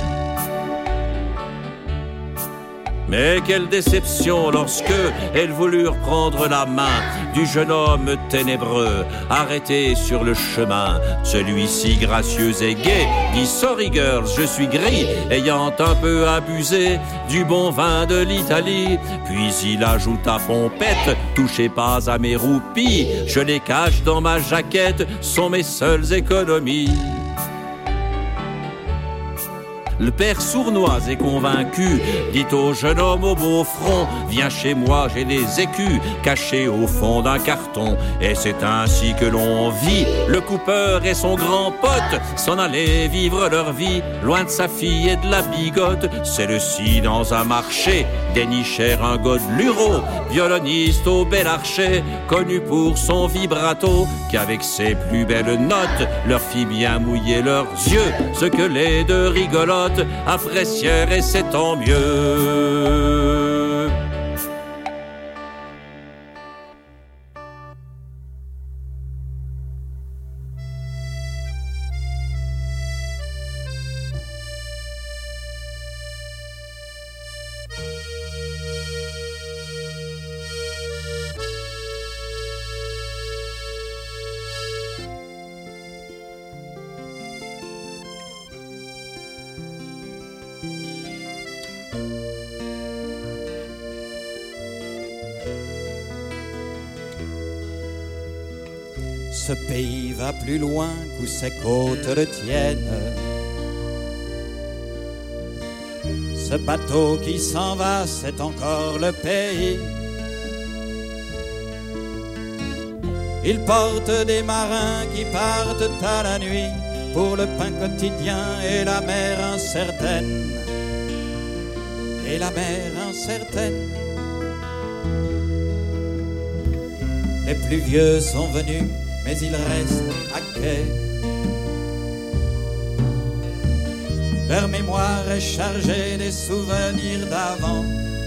Mais quelle déception lorsque elles voulurent prendre la main du jeune homme ténébreux, arrêté sur le chemin. Celui-ci gracieux et gai dit « Sorry girls, je suis gris », ayant un peu abusé du bon vin de l'Italie. Puis il ajouta pompette, touchez pas à mes roupies, je les cache dans ma jaquette, sont mes seules économies. le père sournois et convaincu dit au jeune homme au beau front: viens chez moi, j'ai des écus cachés au fond d'un carton. Et c'est ainsi que l'on vit le Cooper et son grand pote s'en aller vivre leur vie loin de sa fille et de la bigote. Celle-ci dans un marché dénichèrent un godeluro, violoniste au bel archet, connu pour son vibrato, qui avec ses plus belles notes leur fit bien mouiller leurs yeux, ce que les deux rigolotes apprécièrent, et c'est tant mieux. Ce pays va plus loin qu'où ses côtes le tiennent. Ce bateau qui s'en va, c'est encore le pays. Il porte des marins qui partent à la nuit pour le pain quotidien et la mer incertaine. Et la mer incertaine. Les plus vieux sont venus, mais il reste à quai. Leur mémoire est chargée des souvenirs d'avant.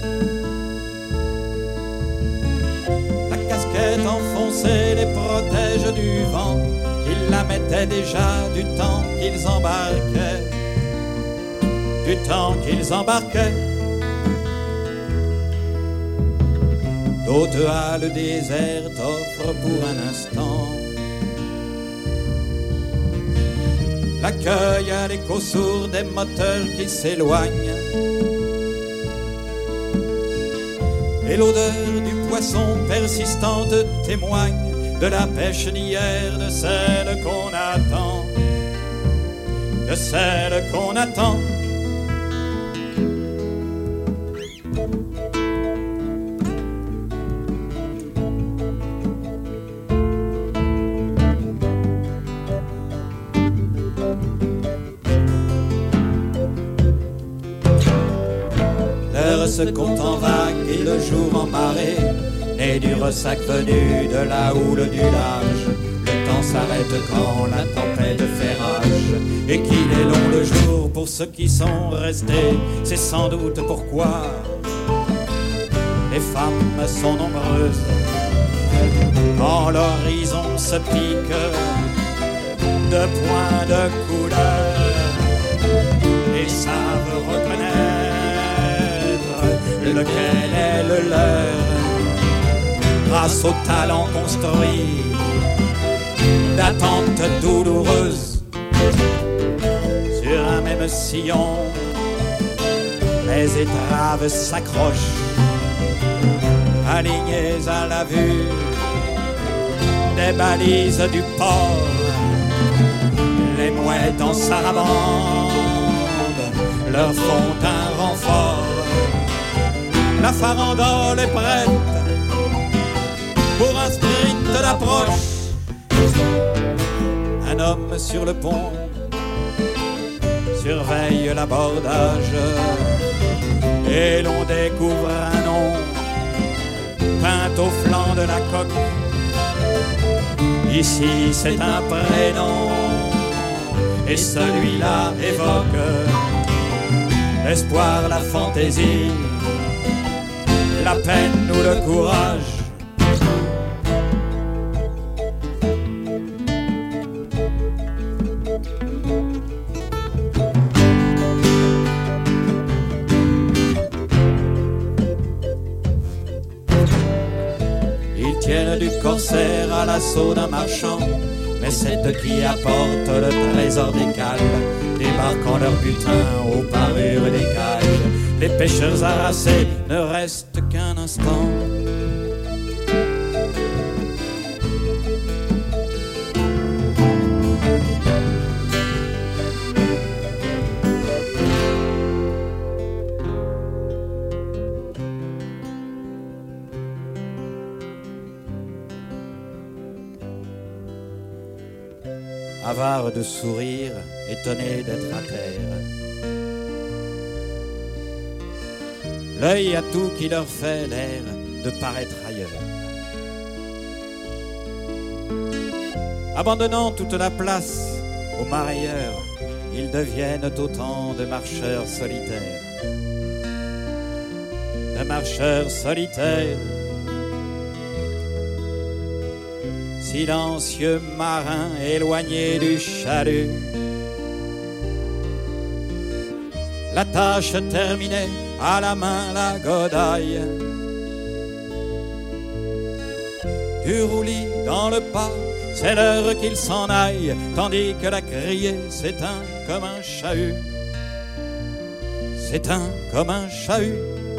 La casquette enfoncée les protège du vent. Ils la mettaient déjà du temps qu'ils embarquaient. Du temps qu'ils embarquaient. D'autres halles désertes offrent pour un instant l'accueil à l'écho sourd des moteurs qui s'éloignent. Et l'odeur du poisson persistante témoigne de la pêche d'hier, de celle qu'on attend, de celle qu'on attend. Se compte en vagues et le jour en marée, né du ressac venu de la houle du large. Le temps s'arrête quand la tempête fait rage, et qu'il est long le jour pour ceux qui sont restés. C'est sans doute pourquoi les femmes sont nombreuses quand l'horizon se pique de points de couleur et savent reconnaître lequel est le leur, grâce au talent construit d'attentes douloureuses. Sur un même sillon, les étraves s'accrochent, alignées à la vue des balises du port. Les mouettes en sarabande leur font un renfort. La farandole est prête pour un sprint d'approche. Un homme sur le pont surveille l'abordage et l'on découvre un nom peint au flanc de la coque. Ici c'est un prénom et celui-là évoque l'espoir, la fantaisie, la peine ou le courage. Ils tiennent du corsaire à l'assaut d'un marchand, mais c'est eux qui apportent le trésor des cales, débarquant leur butin aux parures des cages. Les pêcheurs harassés ne restent qu'un instant. avares de sourires, étonnés d'être à terre. L'œil a tout qui leur fait l'air de paraître ailleurs. Abandonnant toute la place aux marailleurs, ils deviennent autant de marcheurs solitaires. De marcheurs solitaires. Silencieux marins éloignés du chalut. La tâche terminée, à la main la godaille. Du roulis dans le pas, c'est l'heure qu'il s'en aille, tandis que la criée s'éteint comme un chahut. S'éteint comme un chahut.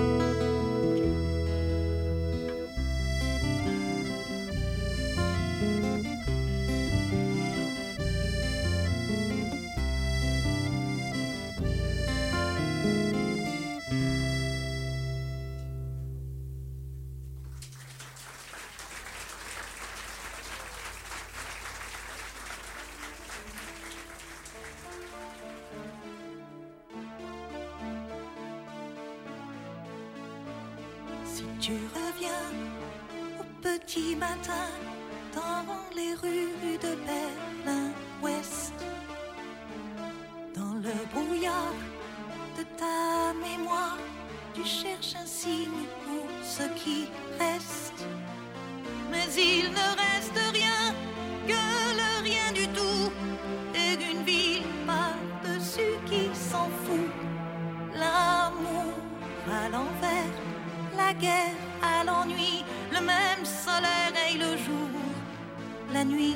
Tu reviens au petit matin dans les rues de Berlin-Ouest. Dans le brouillard de ta mémoire, tu cherches un signe pour ce qui reste. Mais il ne reste rien que le rien du tout et d'une ville par-dessus qui s'en fout. L'amour à l'envers, la guerre à l'ennui, le même soleil le jour, la nuit.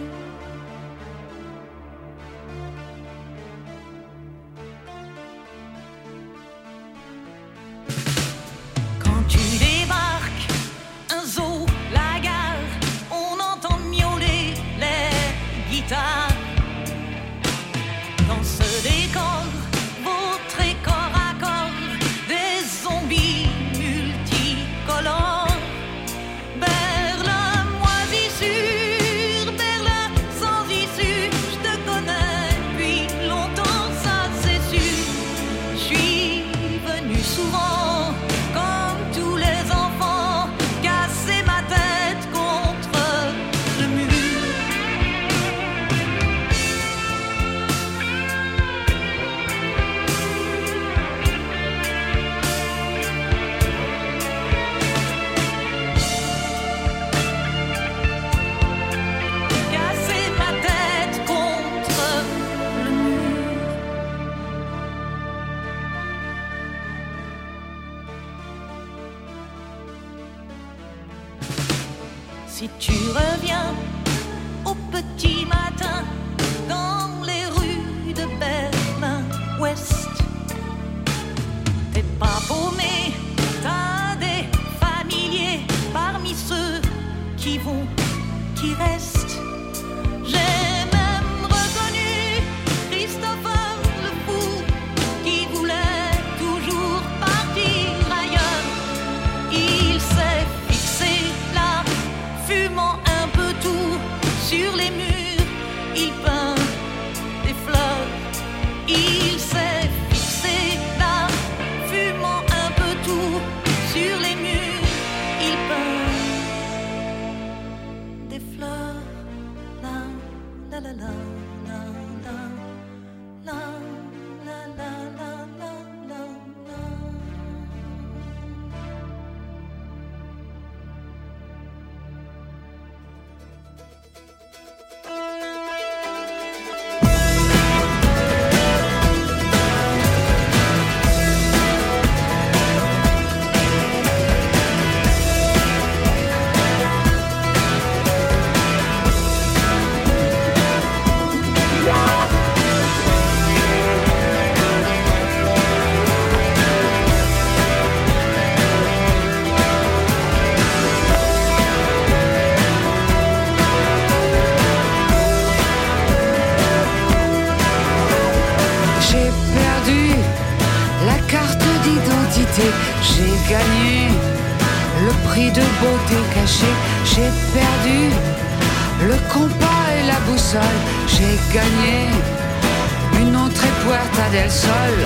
Quand tu débarques, un zoo, la gare, on entend miauler les guitares. Dans ce décor, beau très corps à corps, des zombies multicolores. Berlin, moisissure, Berlin sans issue. Je te connais depuis longtemps, ça c'est sûr. Je suis venu souvent, comme tous les enfants, casser ma tête contre le mur. Casser ma tête contre le mur. Si tu reviens au petit matin dans les rues de Berlin-Ouest, t'es pas paumé, t'as des familiers parmi ceux qui vont, qui restent. J'ai même reconnu Christopher le fou qui voulait toujours partir ailleurs. Il s'est fixé là, fumant un peu tout sur les murs. Il peint des fleurs. Il s'est fixé là, fumant un peu tout sur les murs. Il peint des fleurs. La la la la la la la la la la la la la. J'ai perdu la carte d'identité, j'ai gagné le prix de beauté cachée, j'ai perdu le compas et la boussole, j'ai gagné une entrée Puerta del Sol.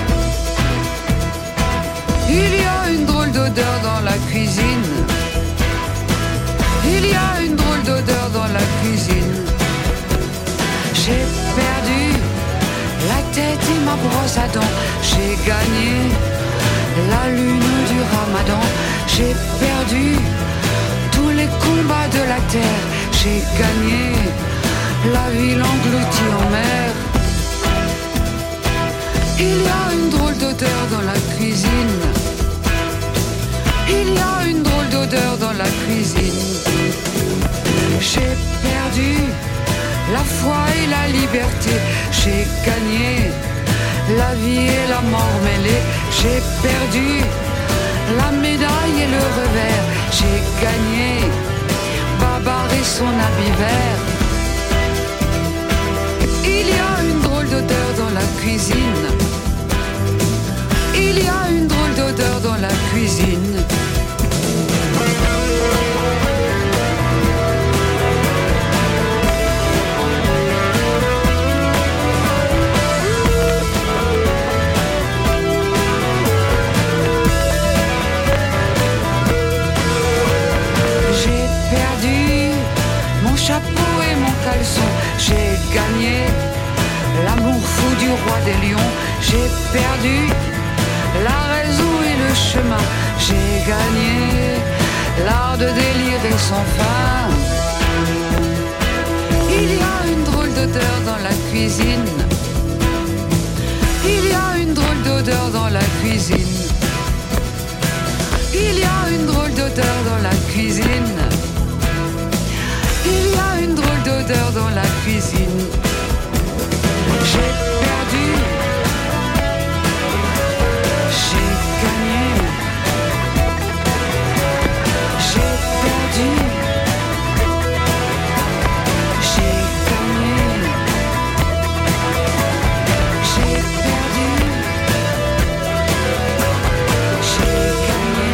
Il y a une drôle d'odeur dans la cuisine. Il y a une drôle d'odeur dans la cuisine. J'ai perdu la tête et ma brosse à dents. J'ai gagné la lune du ramadan. J'ai perdu tous les combats de la terre. J'ai gagné la ville engloutie en mer. Il y a une drôle d'odeur dans la cuisine. Il y a une drôle d'odeur dans la cuisine. J'ai perdu la foi et la liberté. J'ai gagné la vie et la mort mêlée. J'ai perdu la médaille et le revers. J'ai gagné Babar et son habit vert. Il y a une drôle d'odeur dans la cuisine. Il y a une drôle d'odeur dans la cuisine. J'ai perdu mon chapeau et mon caleçon. J'ai gagné l'amour fou du roi des lions. J'ai perdu la raison et le chemin. J'ai gagné l'art de délirer sans fin. Il y a une drôle d'odeur dans la cuisine. Il y a une drôle d'odeur dans la cuisine. Il y a une drôle d'odeur dans la cuisine. Il y a une drôle d'odeur dans la cuisine. J'ai perdu. J'ai gagné. J'ai perdu. J'ai gagné. J'ai perdu. J'ai gagné.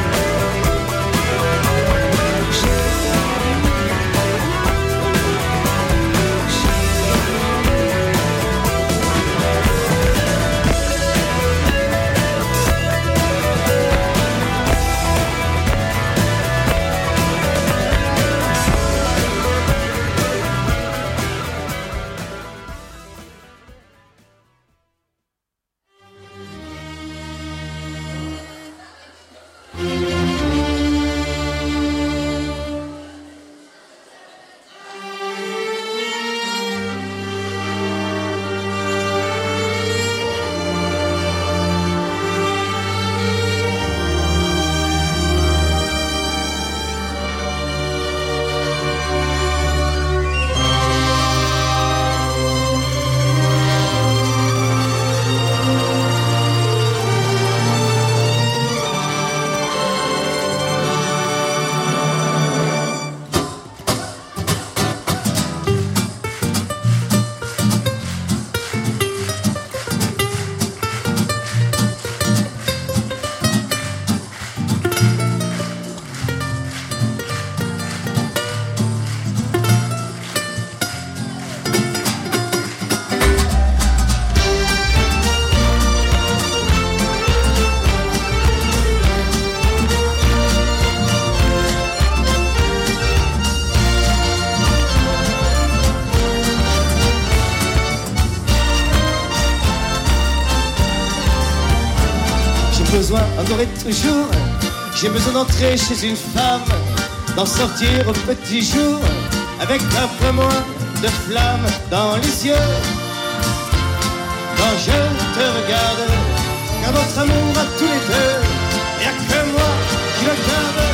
besoin d'entrer toujours. J'ai besoin d'entrer chez une femme, d'en sortir au petit jour, avec un peu moins de flamme dans les yeux. Quand je te regarde, car notre amour à tous les deux, y'a que moi qui le garde.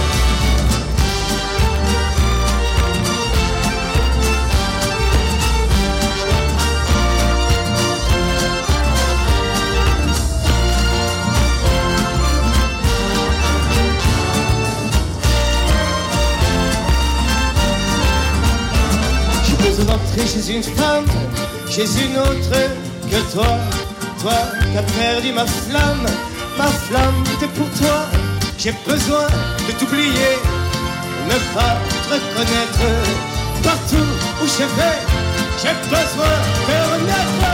D'entrer chez une femme, chez une autre que toi. Toi qui as perdu ma flamme, ma flamme était pour toi. J'ai besoin de t'oublier, ne pas te reconnaître. Partout où je vais, j'ai besoin de renaître.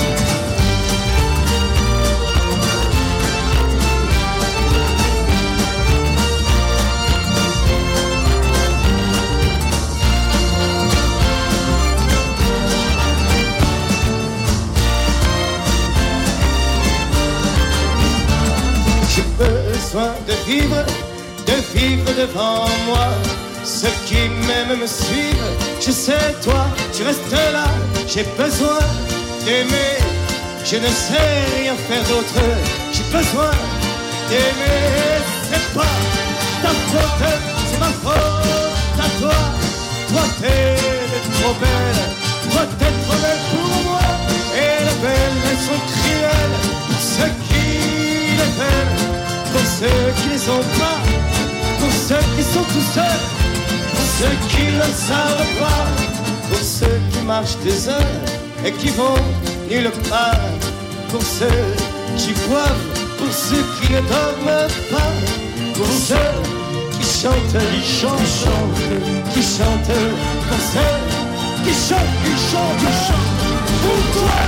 J'ai besoin de vivre, de vivre devant moi. Ceux qui m'aiment me suivent, je sais toi, tu restes là. J'ai besoin d'aimer, je ne sais rien faire d'autre. J'ai besoin d'aimer, c'est pas ta faute, c'est ma faute à toi. Toi t'es trop belle, toi t'es trop belle pour moi. Et les belles, elles sont cruelles pour ceux qui les veulent, pour ceux qui les ont pas, pour ceux qui sont tout seuls, pour ceux qui ne le savent pas, pour ceux qui marchent des heures et qui vont nulle part, pour ceux qui boivent, pour ceux qui ne dorment pas, pour ceux qui chantent, qui chantent, chantent, qui chantent, pour ceux qui chantent, qui chantent, qui chantent, pour toi.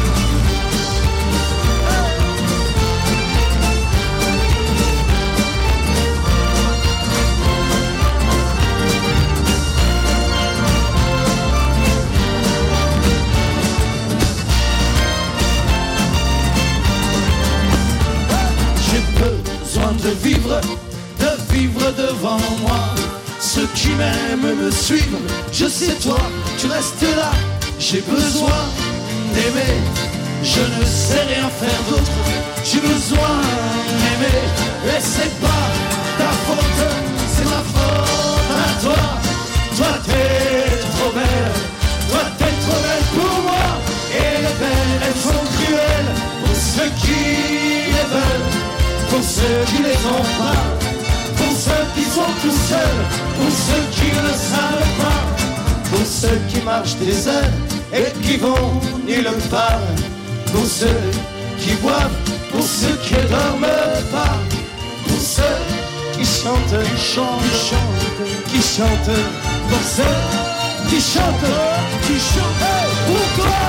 De vivre, de vivre devant moi. Ceux qui m'aiment me suivent, je sais toi, tu restes là. J'ai besoin d'aimer, je ne sais rien faire d'autre. J'ai besoin d'aimer, et c'est pas ta faute, c'est ma faute à toi. Toi t'es trop belle, toi t'es trop belle pour moi. Et les belles, elles sont cruelles pour ceux qui les veulent, pour ceux qui les ont pas, pour ceux qui sont tout seuls, pour ceux qui ne le savent pas, pour ceux qui marchent des heures et qui vont nulle part, pour ceux qui boivent, pour ceux qui ne dorment pas, pour ceux qui chantent, qui chantent, qui chantent, qui chantent, pour ceux qui chantent, qui chantent pour toi.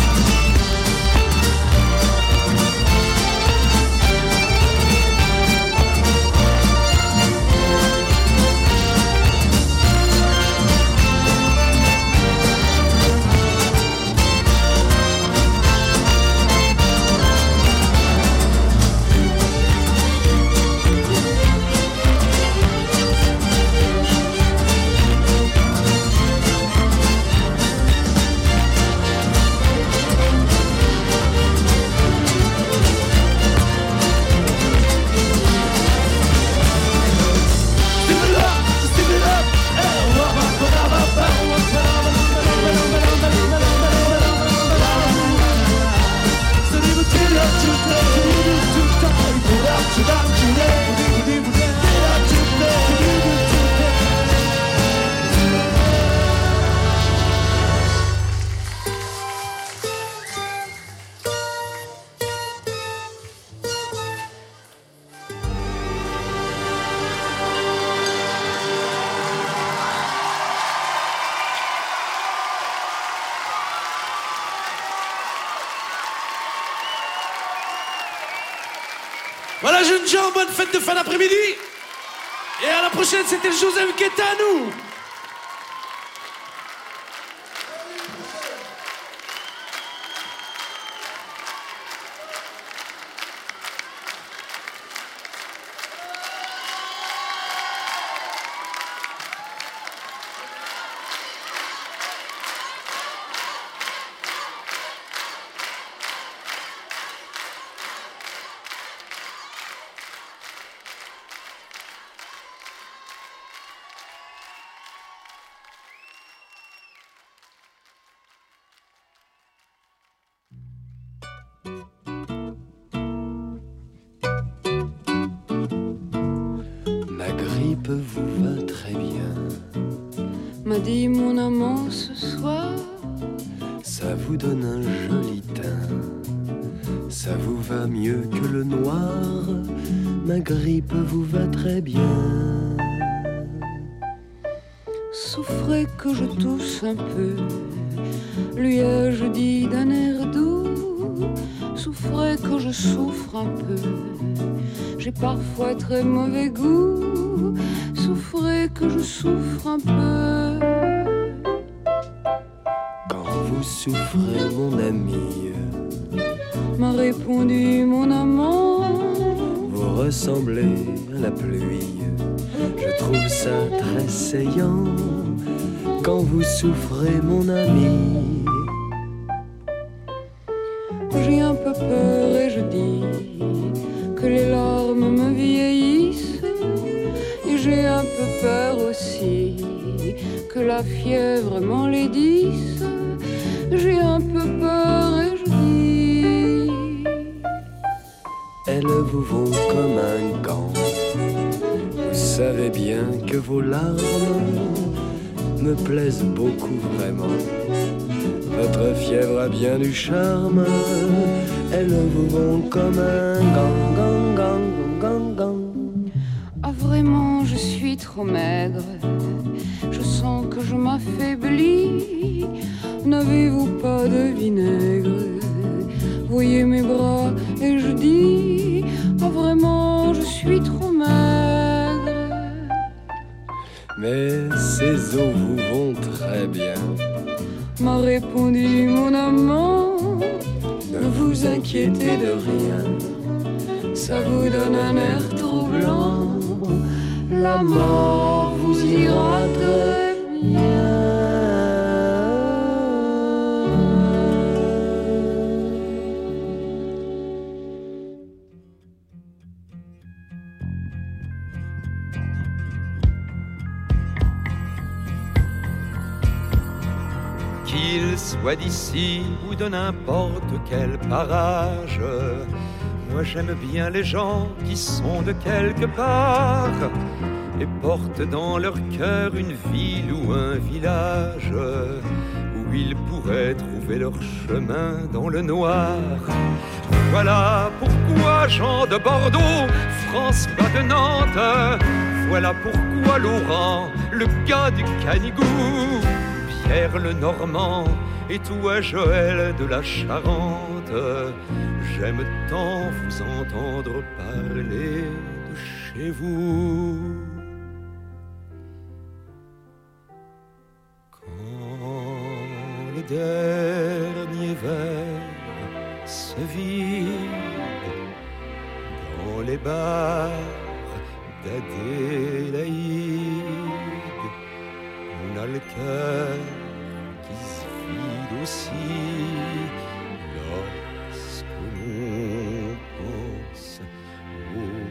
Voilà, jeunes gens, bonne fête de fin d'après-midi. Et à la prochaine, c'était Joseph Guetta à nous. Vous va très bien, m'a dit mon amant ce soir. Ça vous donne un joli teint, ça vous va mieux que le noir. Ma grippe vous va très bien. Souffrez que je tousse un peu, Lui ai-je dit d'un air doux, souffrez que je souffre un peu. J'ai parfois très mauvais goût, souffrez que je souffre un peu. Quand vous souffrez, mon ami, m'a répondu mon amant, vous ressemblez à la pluie. Je trouve ça très saillant. Quand vous souffrez, mon ami, j'ai un peu peur et je dis que les larmes me vieillissent. Et j'ai un peu peur aussi que la fièvre m'enlaidisse. J'ai un peu peur et je dis elles vous vont comme un gant. Vous savez bien que vos larmes me plaisent beaucoup vraiment. Votre fièvre a bien du charme. Elles vous vont comme un gant, gant, gant, gant, gant. Ah vraiment, je suis trop maigre. Je sens que je m'affaiblis. N'avez-vous pas de vinaigre? Voyez mes bras et je dis ah vraiment, je suis trop maigre. Mais ces os vous vont très bien, m'a répondu mon amant. Ne vous inquiétez de rien, ça vous donne un air troublant. La mort vous ira très bien. Qu'il soit d'ici ou de n'importe quel parage, moi j'aime bien les gens qui sont de quelque part et portent dans leur cœur une ville ou un village où ils pourraient trouver leur chemin dans le noir. Voilà pourquoi Jean de Bordeaux, François de Nantes, voilà pourquoi Laurent, le gars du Canigou, Pierre le Normand et toi Joël de la Charente, j'aime tant vous entendre parler de chez vous. Quand le dernier verre se vide dans les bars d'Adélaïde, on a le cœur qui se vide aussi lorsque l'on pense au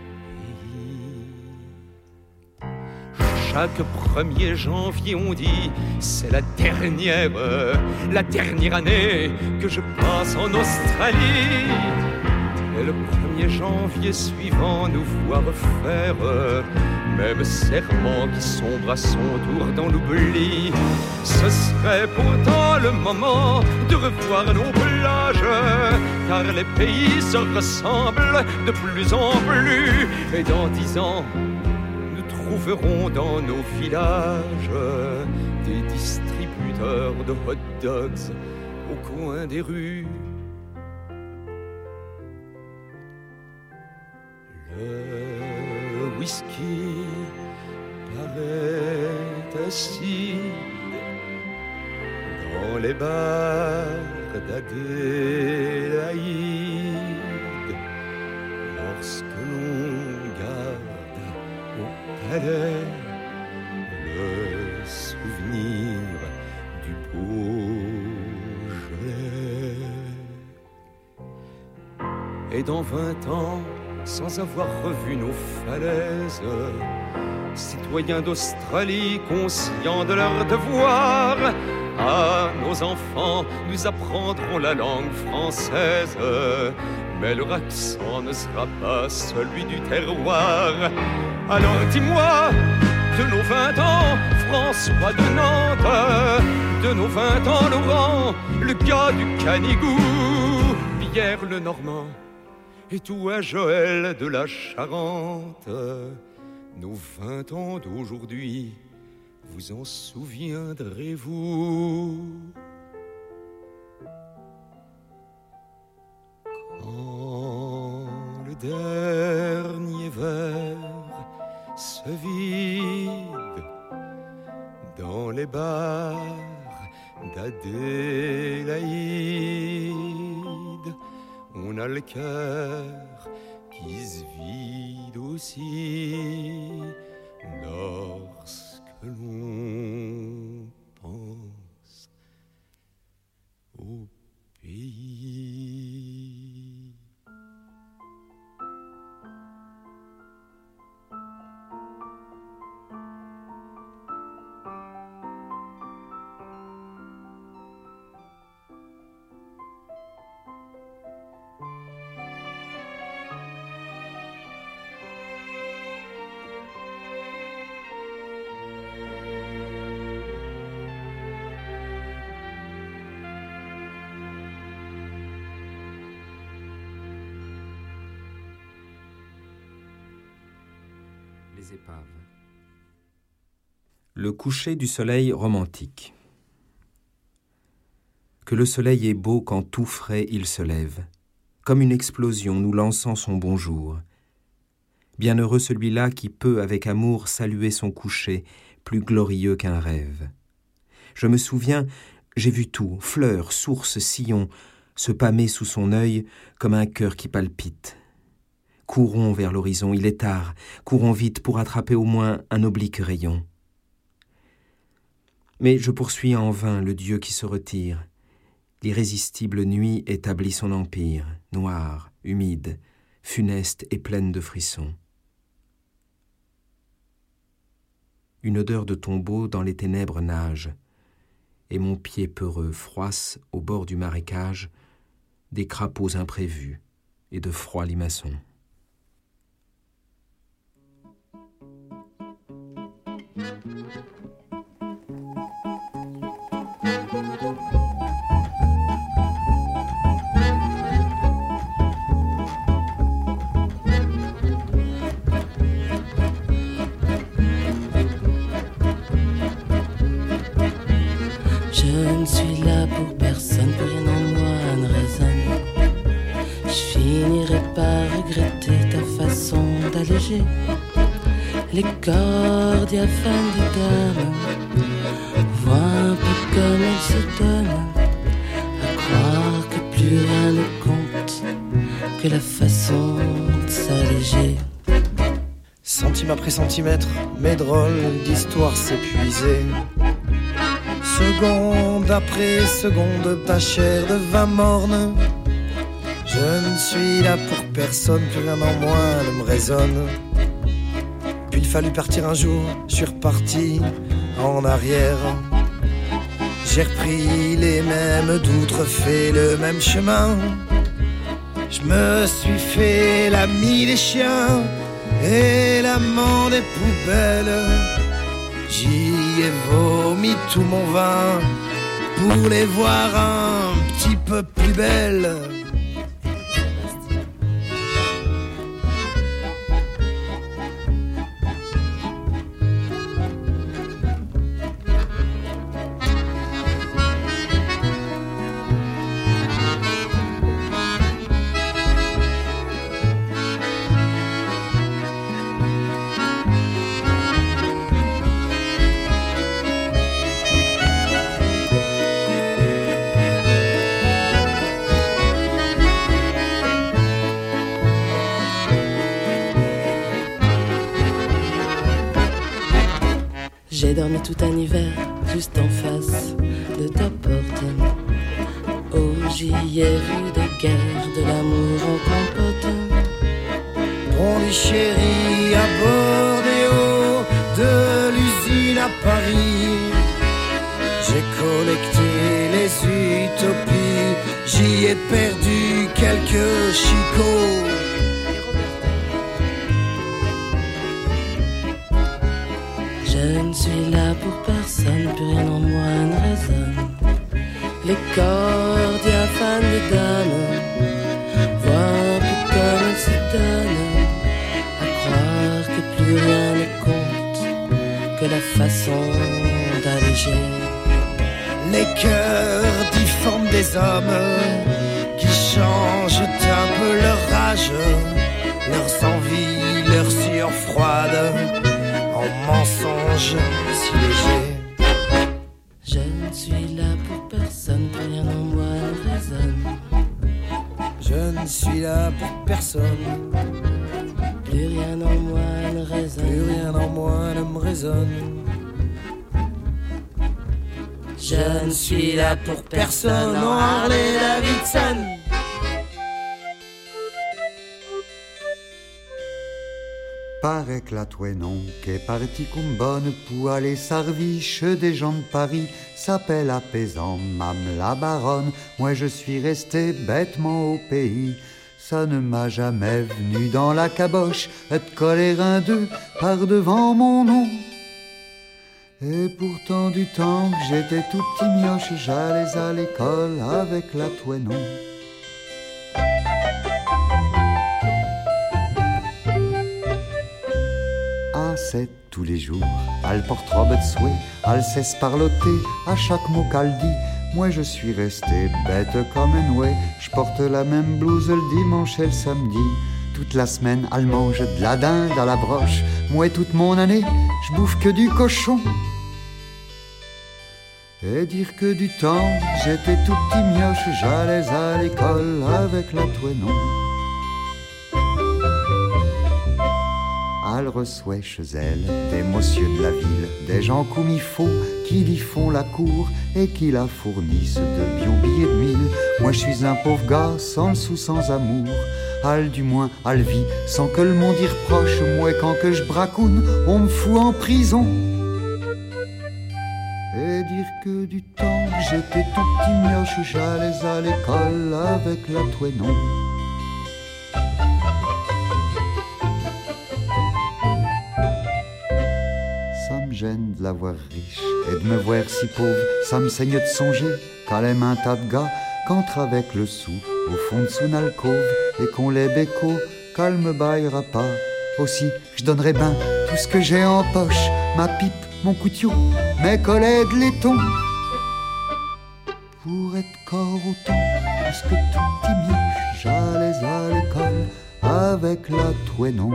pays. Chaque premier janvier on dit c'est la dernière, la dernière année que je passe en Australie. Et le premier janvier suivant nous voir faire même serment qui sombre à son tour dans l'oubli. Ce serait pourtant le moment de revoir nos plages, car les pays se ressemblent de plus en plus. Et dans dix ans, nous trouverons dans nos villages des distributeurs de hot dogs au coin des rues. Le whisky paraît acide dans les bars d'Adélaïde lorsque l'on garde au palais le souvenir du Beaujolais. Et dans vingt ans, sans avoir revu nos falaises, citoyens d'Australie conscients de leur devoir, à nos enfants nous apprendrons la langue française, mais leur accent ne sera pas celui du terroir. Alors dis-moi, de nos vingt ans, François de Nantes, de nos vingt ans, Laurent, le gars du Canigou, Pierre le Normand, et toi Joël de la Charente, nos vingt ans d'aujourd'hui, vous en souviendrez-vous? dernier verre se vide dans les bars d'Adélaïde. On a le cœur qui se vide aussi lorsque l'on pense au pays. Les épaves. Le coucher du soleil romantique. Que le soleil est beau quand tout frais il se lève, comme une explosion nous lançant son bonjour. Bienheureux celui-là qui peut avec amour saluer son coucher, plus glorieux qu'un rêve. Je me souviens, j'ai vu tout, fleurs, sources, sillons, se pâmer sous son œil comme un cœur qui palpite. Courons vers l'horizon, il est tard, courons vite pour attraper au moins un oblique rayon. Mais je poursuis en vain le Dieu qui se retire. L'irrésistible nuit établit son empire, noire, humide, funeste et pleine de frissons. Une odeur de tombeau dans les ténèbres nage, et mon pied peureux froisse au bord du marécage des crapauds imprévus et de froids limaçons. Je ne suis là pour personne, plus rien en moi ne résonne. Je finirai par regretter ta façon d'alléger les corps diaphanes des dames. Vois un peu comme elles se donnent à croire que plus rien ne compte que la façon de s'alléger. Centime après centimètre, mes drôles d'histoires s'épuisaient. Seconde après seconde, ta chair devint morne. Je ne suis là pour personne, plus rien en moi ne me résonne. Puis il fallut partir un jour, je suis reparti en arrière. J'ai repris les mêmes doutres, fait le même chemin. Je me suis fait l'ami des chiens et l'amant des poubelles. J'y ai vomi tout mon vin pour les voir un petit peu plus belles. J'ai dormi tout un hiver juste en face de ta porte. Oh, j'y ai vu des guerres, de l'amour en compote. On dit chérie à Bordeaux, de l'usine à Paris. J'ai collecté les utopies, j'y ai perdu quelques chicots. Je ne suis là pour personne, plus rien en moi ne résonne. Les corps diaphanes des dames, vois un peu comme elles se donnent à croire que plus rien ne compte que la façon d'alléger les cœurs difformes des hommes qui changent un peu leur âge. leurs envies, leurs sueurs froides, en mensonges si légers. Je ne suis là pour personne, plus rien en moi ne résonne. Je ne suis là pour personne, plus rien en moi ne résonne. Plus rien en moi ne me résonne. Je ne suis là pour personne, en Harley Davidson. Paraît que la Touénon, qu'est parti comme bonne pour aller sarviche des gens de Paris, s'appelle apaisant, Mame la baronne. Moi je suis resté bêtement au pays. Ça ne m'a jamais venu dans la caboche de coller un deux par devant mon nom. Et pourtant du temps que j'étais tout petit mioche, j'allais à l'école avec la Touénon. C'est tous les jours, elle porte robe de souhait, elle cesse parloter à chaque mot qu'elle dit. Moi je suis resté bête comme un ouet, je porte la même blouse le dimanche et le samedi. Toute la semaine, elle mange de la dinde à la broche. Moi toute mon année, je bouffe que du cochon. Et dire que du temps, j'étais tout petit mioche, j'allais à l'école avec la Touénon. Elle reçoit chez elle des messieurs de la ville, des gens comme il faut, qui lui font la cour et qui la fournissent de bions billets de mille. Moi je suis un pauvre gars, sans le sou, sans amour. Elle du moins, elle vit sans que le monde y reproche. Moi quand que je bracoune, on me fout en prison. Et dire que du temps, j'étais tout petit mioche, j'allais à l'école avec la Touénon. Gêne de la voir riche et de me voir si pauvre. Ça me saigne de songer qu'elle aime un tas de gars qu'entre avec le sou au fond de son alcôve et qu'on les béco qu'elle me baillera pas. Aussi je donnerai ben tout ce que j'ai en poche, ma pipe, mon couteau, mes collègues laitons, pour être corps autant parce que tout petit mioche j'allais à l'école avec la Touénon.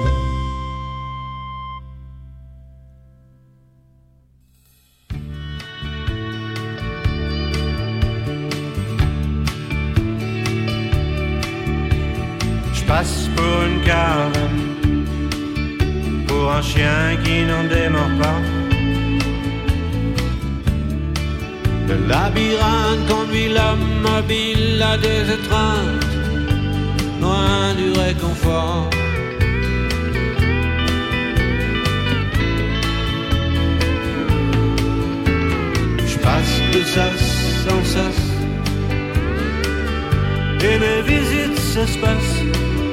Passe pour une caravane, pour un chien qui n'en démord pas. Le labyrinthe conduit l'homme mobile à des étreintes, loin du réconfort. Je passe de sas en sas, et mes visites s'espacent.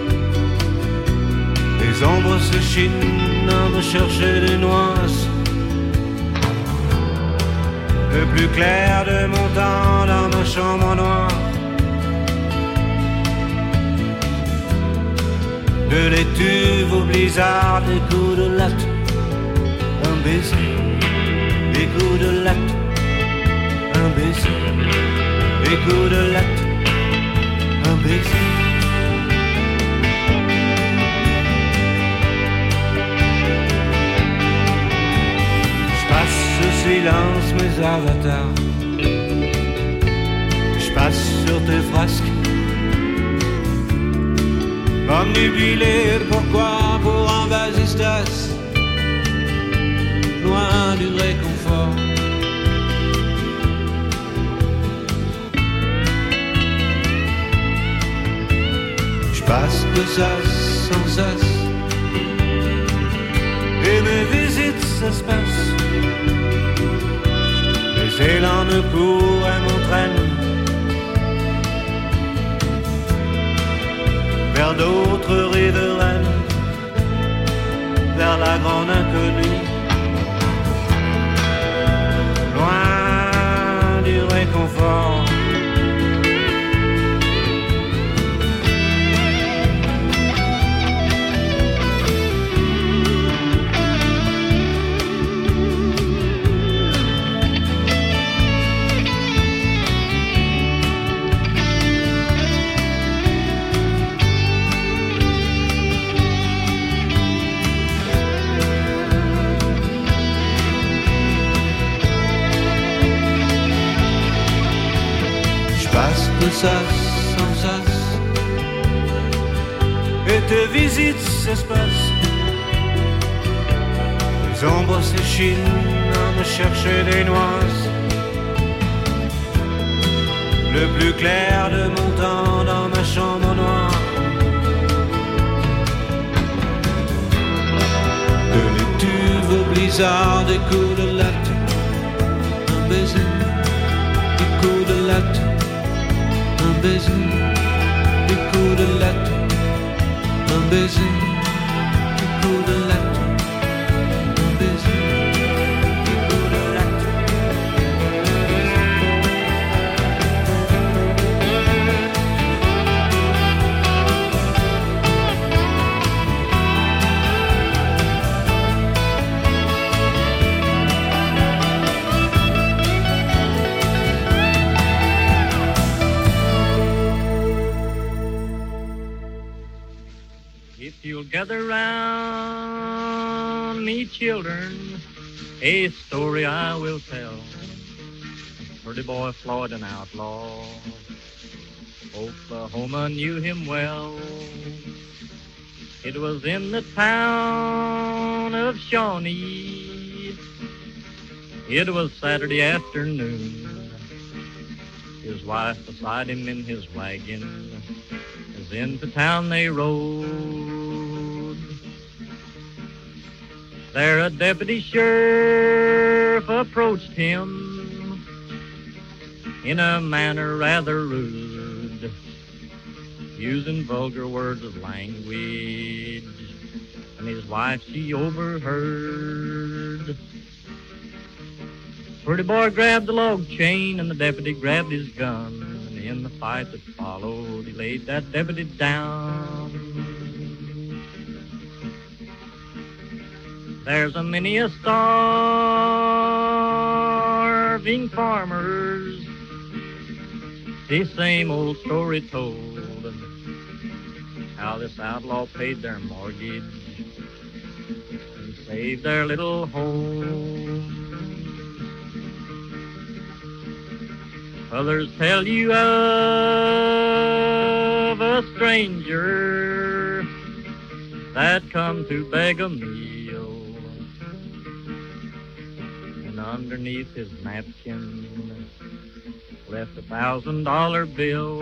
Les ombres se chinent à rechercher des noises. Le plus clair de mon temps dans ma chambre noire. De l'étuve au blizzard, des coups de latte, un baiser. Des coups de latte, un baiser. Des coups de latte, un baiser. Silence mes avatars. Je passe sur tes frasques, omnubilé, pourquoi pour un vasistas, loin du réconfort. Je passe de sas en sas, et mes visites s'espacent. Les élans me courent et m'entraînent vers d'autres riveraines, vers la grande inconnue, loin du réconfort. sans sas, sans sas, et te visite s'espace. Les ombres s'échinent à me chercher des noises. Le plus clair de mon temps dans ma chambre noire. De l'étuve au blizzard, des coups de latte, un baiser, des coups de latte, un baiser, des coups de latte, un baiser, des coups de latte, un baiser, des coups de latte. You'll gather round me, children, a story I will tell. Pretty boy Floyd, an outlaw, Oklahoma knew him well. It was in the town of Shawnee. It was Saturday afternoon. His wife beside him in his wagon. As into town they rode. There a deputy sheriff approached him in a manner rather rude, using vulgar words of language, and his wife she overheard. Pretty boy grabbed the log chain and the deputy grabbed his gun, and in the fight that followed he laid that deputy down. There's a many a starving farmers, the same old story told, how this outlaw paid their mortgage and saved their little home. Others tell you of a stranger that come to beg a meal. Underneath his napkin left a thousand dollar bill.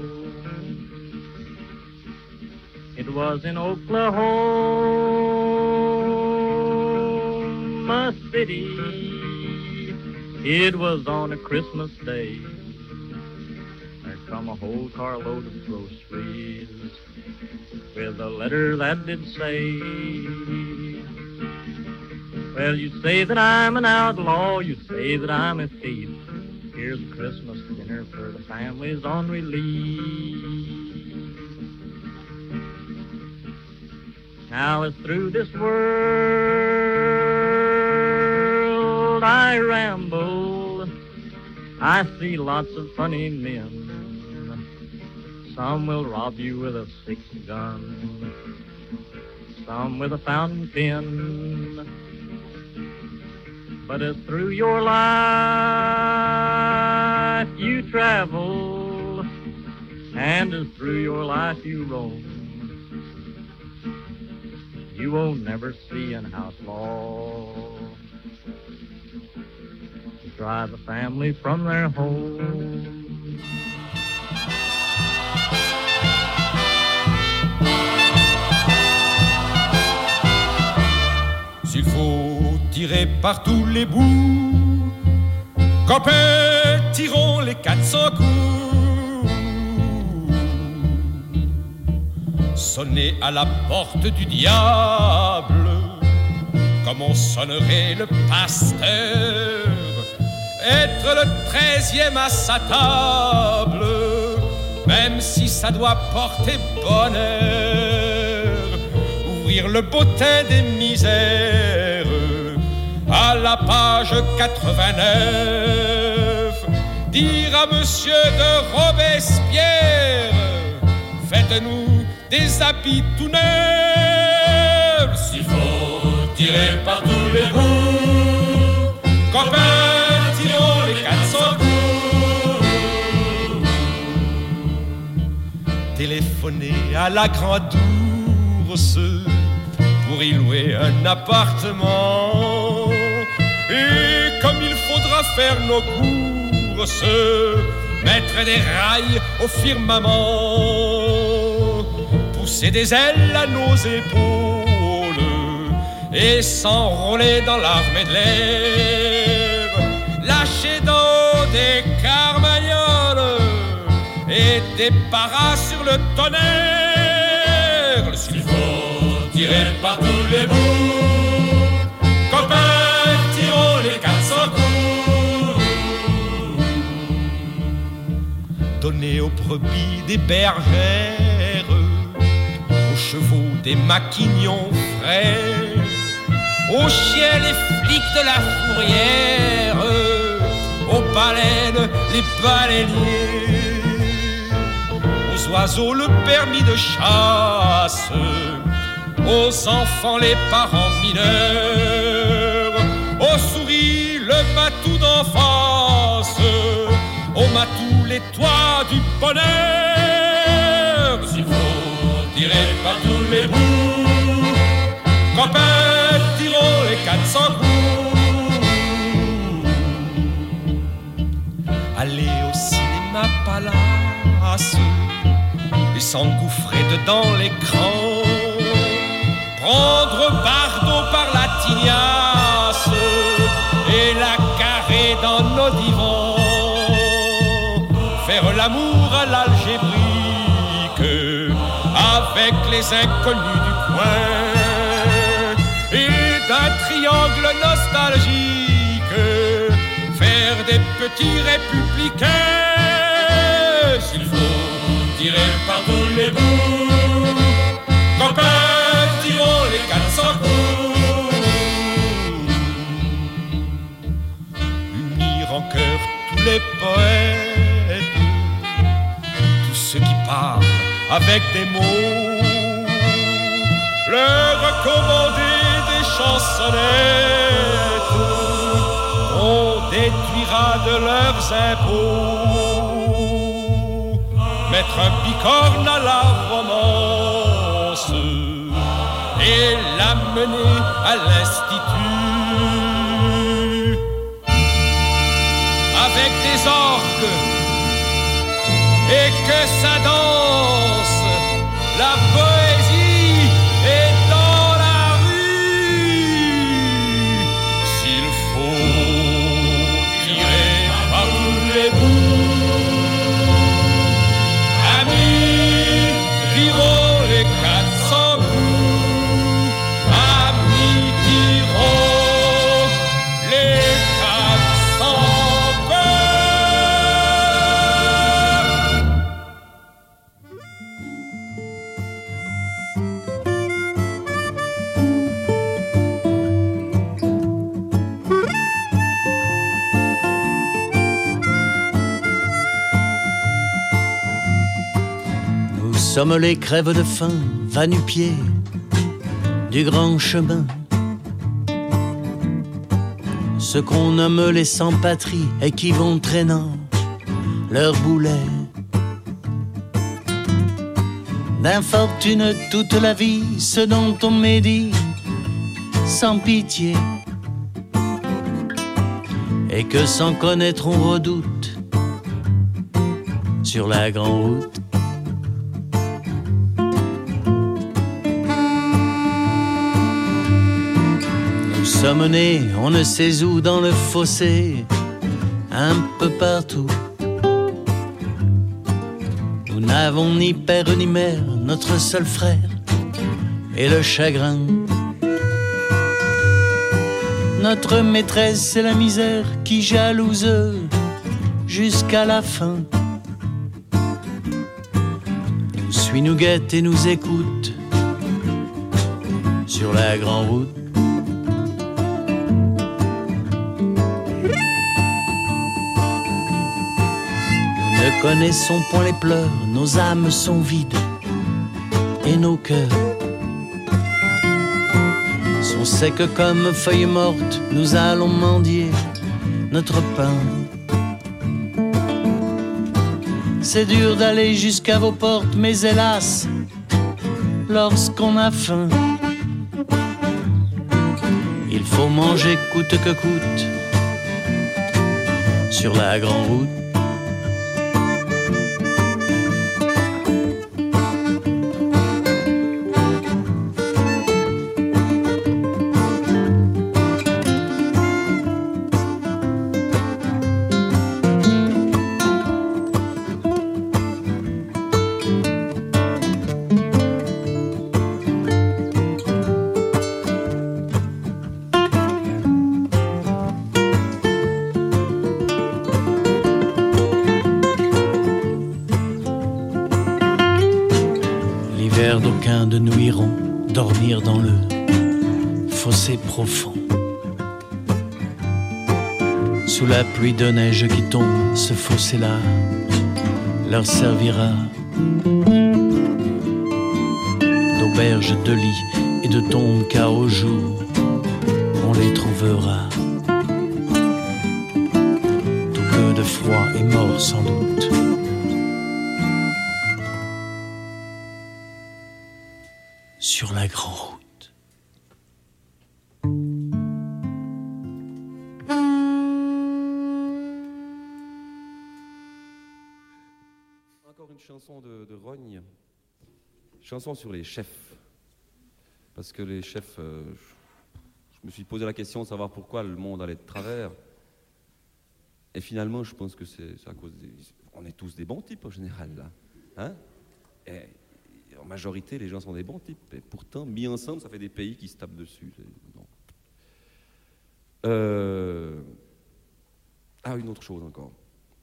It was in Oklahoma City. It was on a Christmas day. There come a whole carload of groceries with a letter that did say, well, you say that I'm an outlaw, you say that I'm a thief. Here's a Christmas dinner for the families on relief. Now as through this world I ramble, I see lots of funny men. Some will rob you with a six gun, some with a fountain pen. But as through your life you travel, and as through your life you roam, you will never see an outlaw drive a family from their home. S'il faut tirer par tous les bouts, compétiront les quatre cents coups. Sonner à la porte du diable, comme on sonnerait le pasteur. Être le treizième à sa table, même si ça doit porter bonheur. Ouvrir le bottin des misères à la page quatre-vingt-neuf. Dire à monsieur de Robespierre, faites-nous des habits tout neufs. S'il faut tirer par tous les bouts, copains, tirons les quatre cents coups. téléphoné à la Grande Ourse pour y louer un appartement. Et comme il faudra faire nos courses, mettre des rails au firmament, pousser des ailes à nos épaules et s'enrôler dans l'armée de l'air, lâcher d'en haut des carmagnoles et des paras sur le tonnerre. S'il faut tirer par tous les bouts, copains, tirons les quatre cents coups. Donnez aux brebis des bergères, aux chevaux des maquignons frais, aux chiens les flics de la fourrière, aux baleines les baleiniers, aux oiseaux le permis de chasse, aux enfants les parents mineurs, aux souris le matou d'en face, aux matous les toits du bonheur. S'il faut tirer par tous les bouts, copains, tirons les quatre cents coups. Aller au cinéma Palace et s'engouffrer dedans l'écran, prendre Bardot par la tignasse et la carrer dans nos divans, faire l'amour à l'algébrique avec les inconnus du coin, et d'un triangle nostalgique faire des petits républicains. S'il faut tirer par tous les bouts, copains, tirons les quatre cents coups. Unir en chœur tous les poètes, tous ceux qui parlent avec des mots, leur recommander des chansonnettes, on déduira de leurs impôts, mettre un bicorne à la romance et l'amener à l'institut avec des orgues et que ça danse la poésie est dans la rue. S'il faut tirer par tous les bouts, amis, tirons les quatre cents coups. Amis, tirons les quatre cents Nous sommes les crèves de faim, va-nu-pieds du grand chemin, ceux qu'on nomme les sans-patrie et qui vont traînant leurs boulets d'infortune toute la vie, ce dont on médit sans pitié, et que sans connaître on redoute sur la grande route. Nous sommes nés, on ne sait où, dans le fossé, un peu partout. Nous n'avons ni père ni mère, notre seul frère est le chagrin. Notre maîtresse, c'est la misère qui jalouse jusqu'à la fin. Nous suit, nous guette et nous écoute sur la grande route. Nous ne connaissons point les pleurs, nos âmes sont vides et nos cœurs sont secs comme feuilles mortes. Nous allons mendier notre pain. C'est dur d'aller jusqu'à vos portes, mais hélas, lorsqu'on a faim, il faut manger coûte que coûte sur la grande route. D'aucuns de nous iront dormir dans le fossé profond. Sous la pluie de neige qui tombe, ce fossé-là leur servira d'auberge, de lit et de tombe, car au jour on les trouvera tout peu de froid et mort sans doute. Sur la grande route. Encore une chanson de, de Rogne, chanson sur les chefs. Parce que les chefs, euh, je, je me suis posé la question de savoir pourquoi le monde allait de travers. Et finalement, je pense que c'est à cause des... On est tous des bons types en général, là. Hein? Et, en majorité, les gens sont des bons types. Et pourtant, mis ensemble, ça fait des pays qui se tapent dessus. Non. Euh... Ah, une autre chose encore.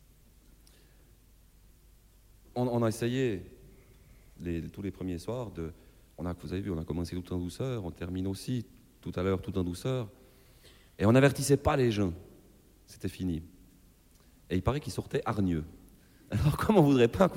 On, on a essayé, les, tous les premiers soirs, de, on a, vous avez vu, on a commencé tout en douceur, on termine aussi tout à l'heure tout en douceur. Et on n'avertissait pas les gens. C'était fini. Et il paraît qu'ils sortaient hargneux. Alors, comme on ne voudrait pas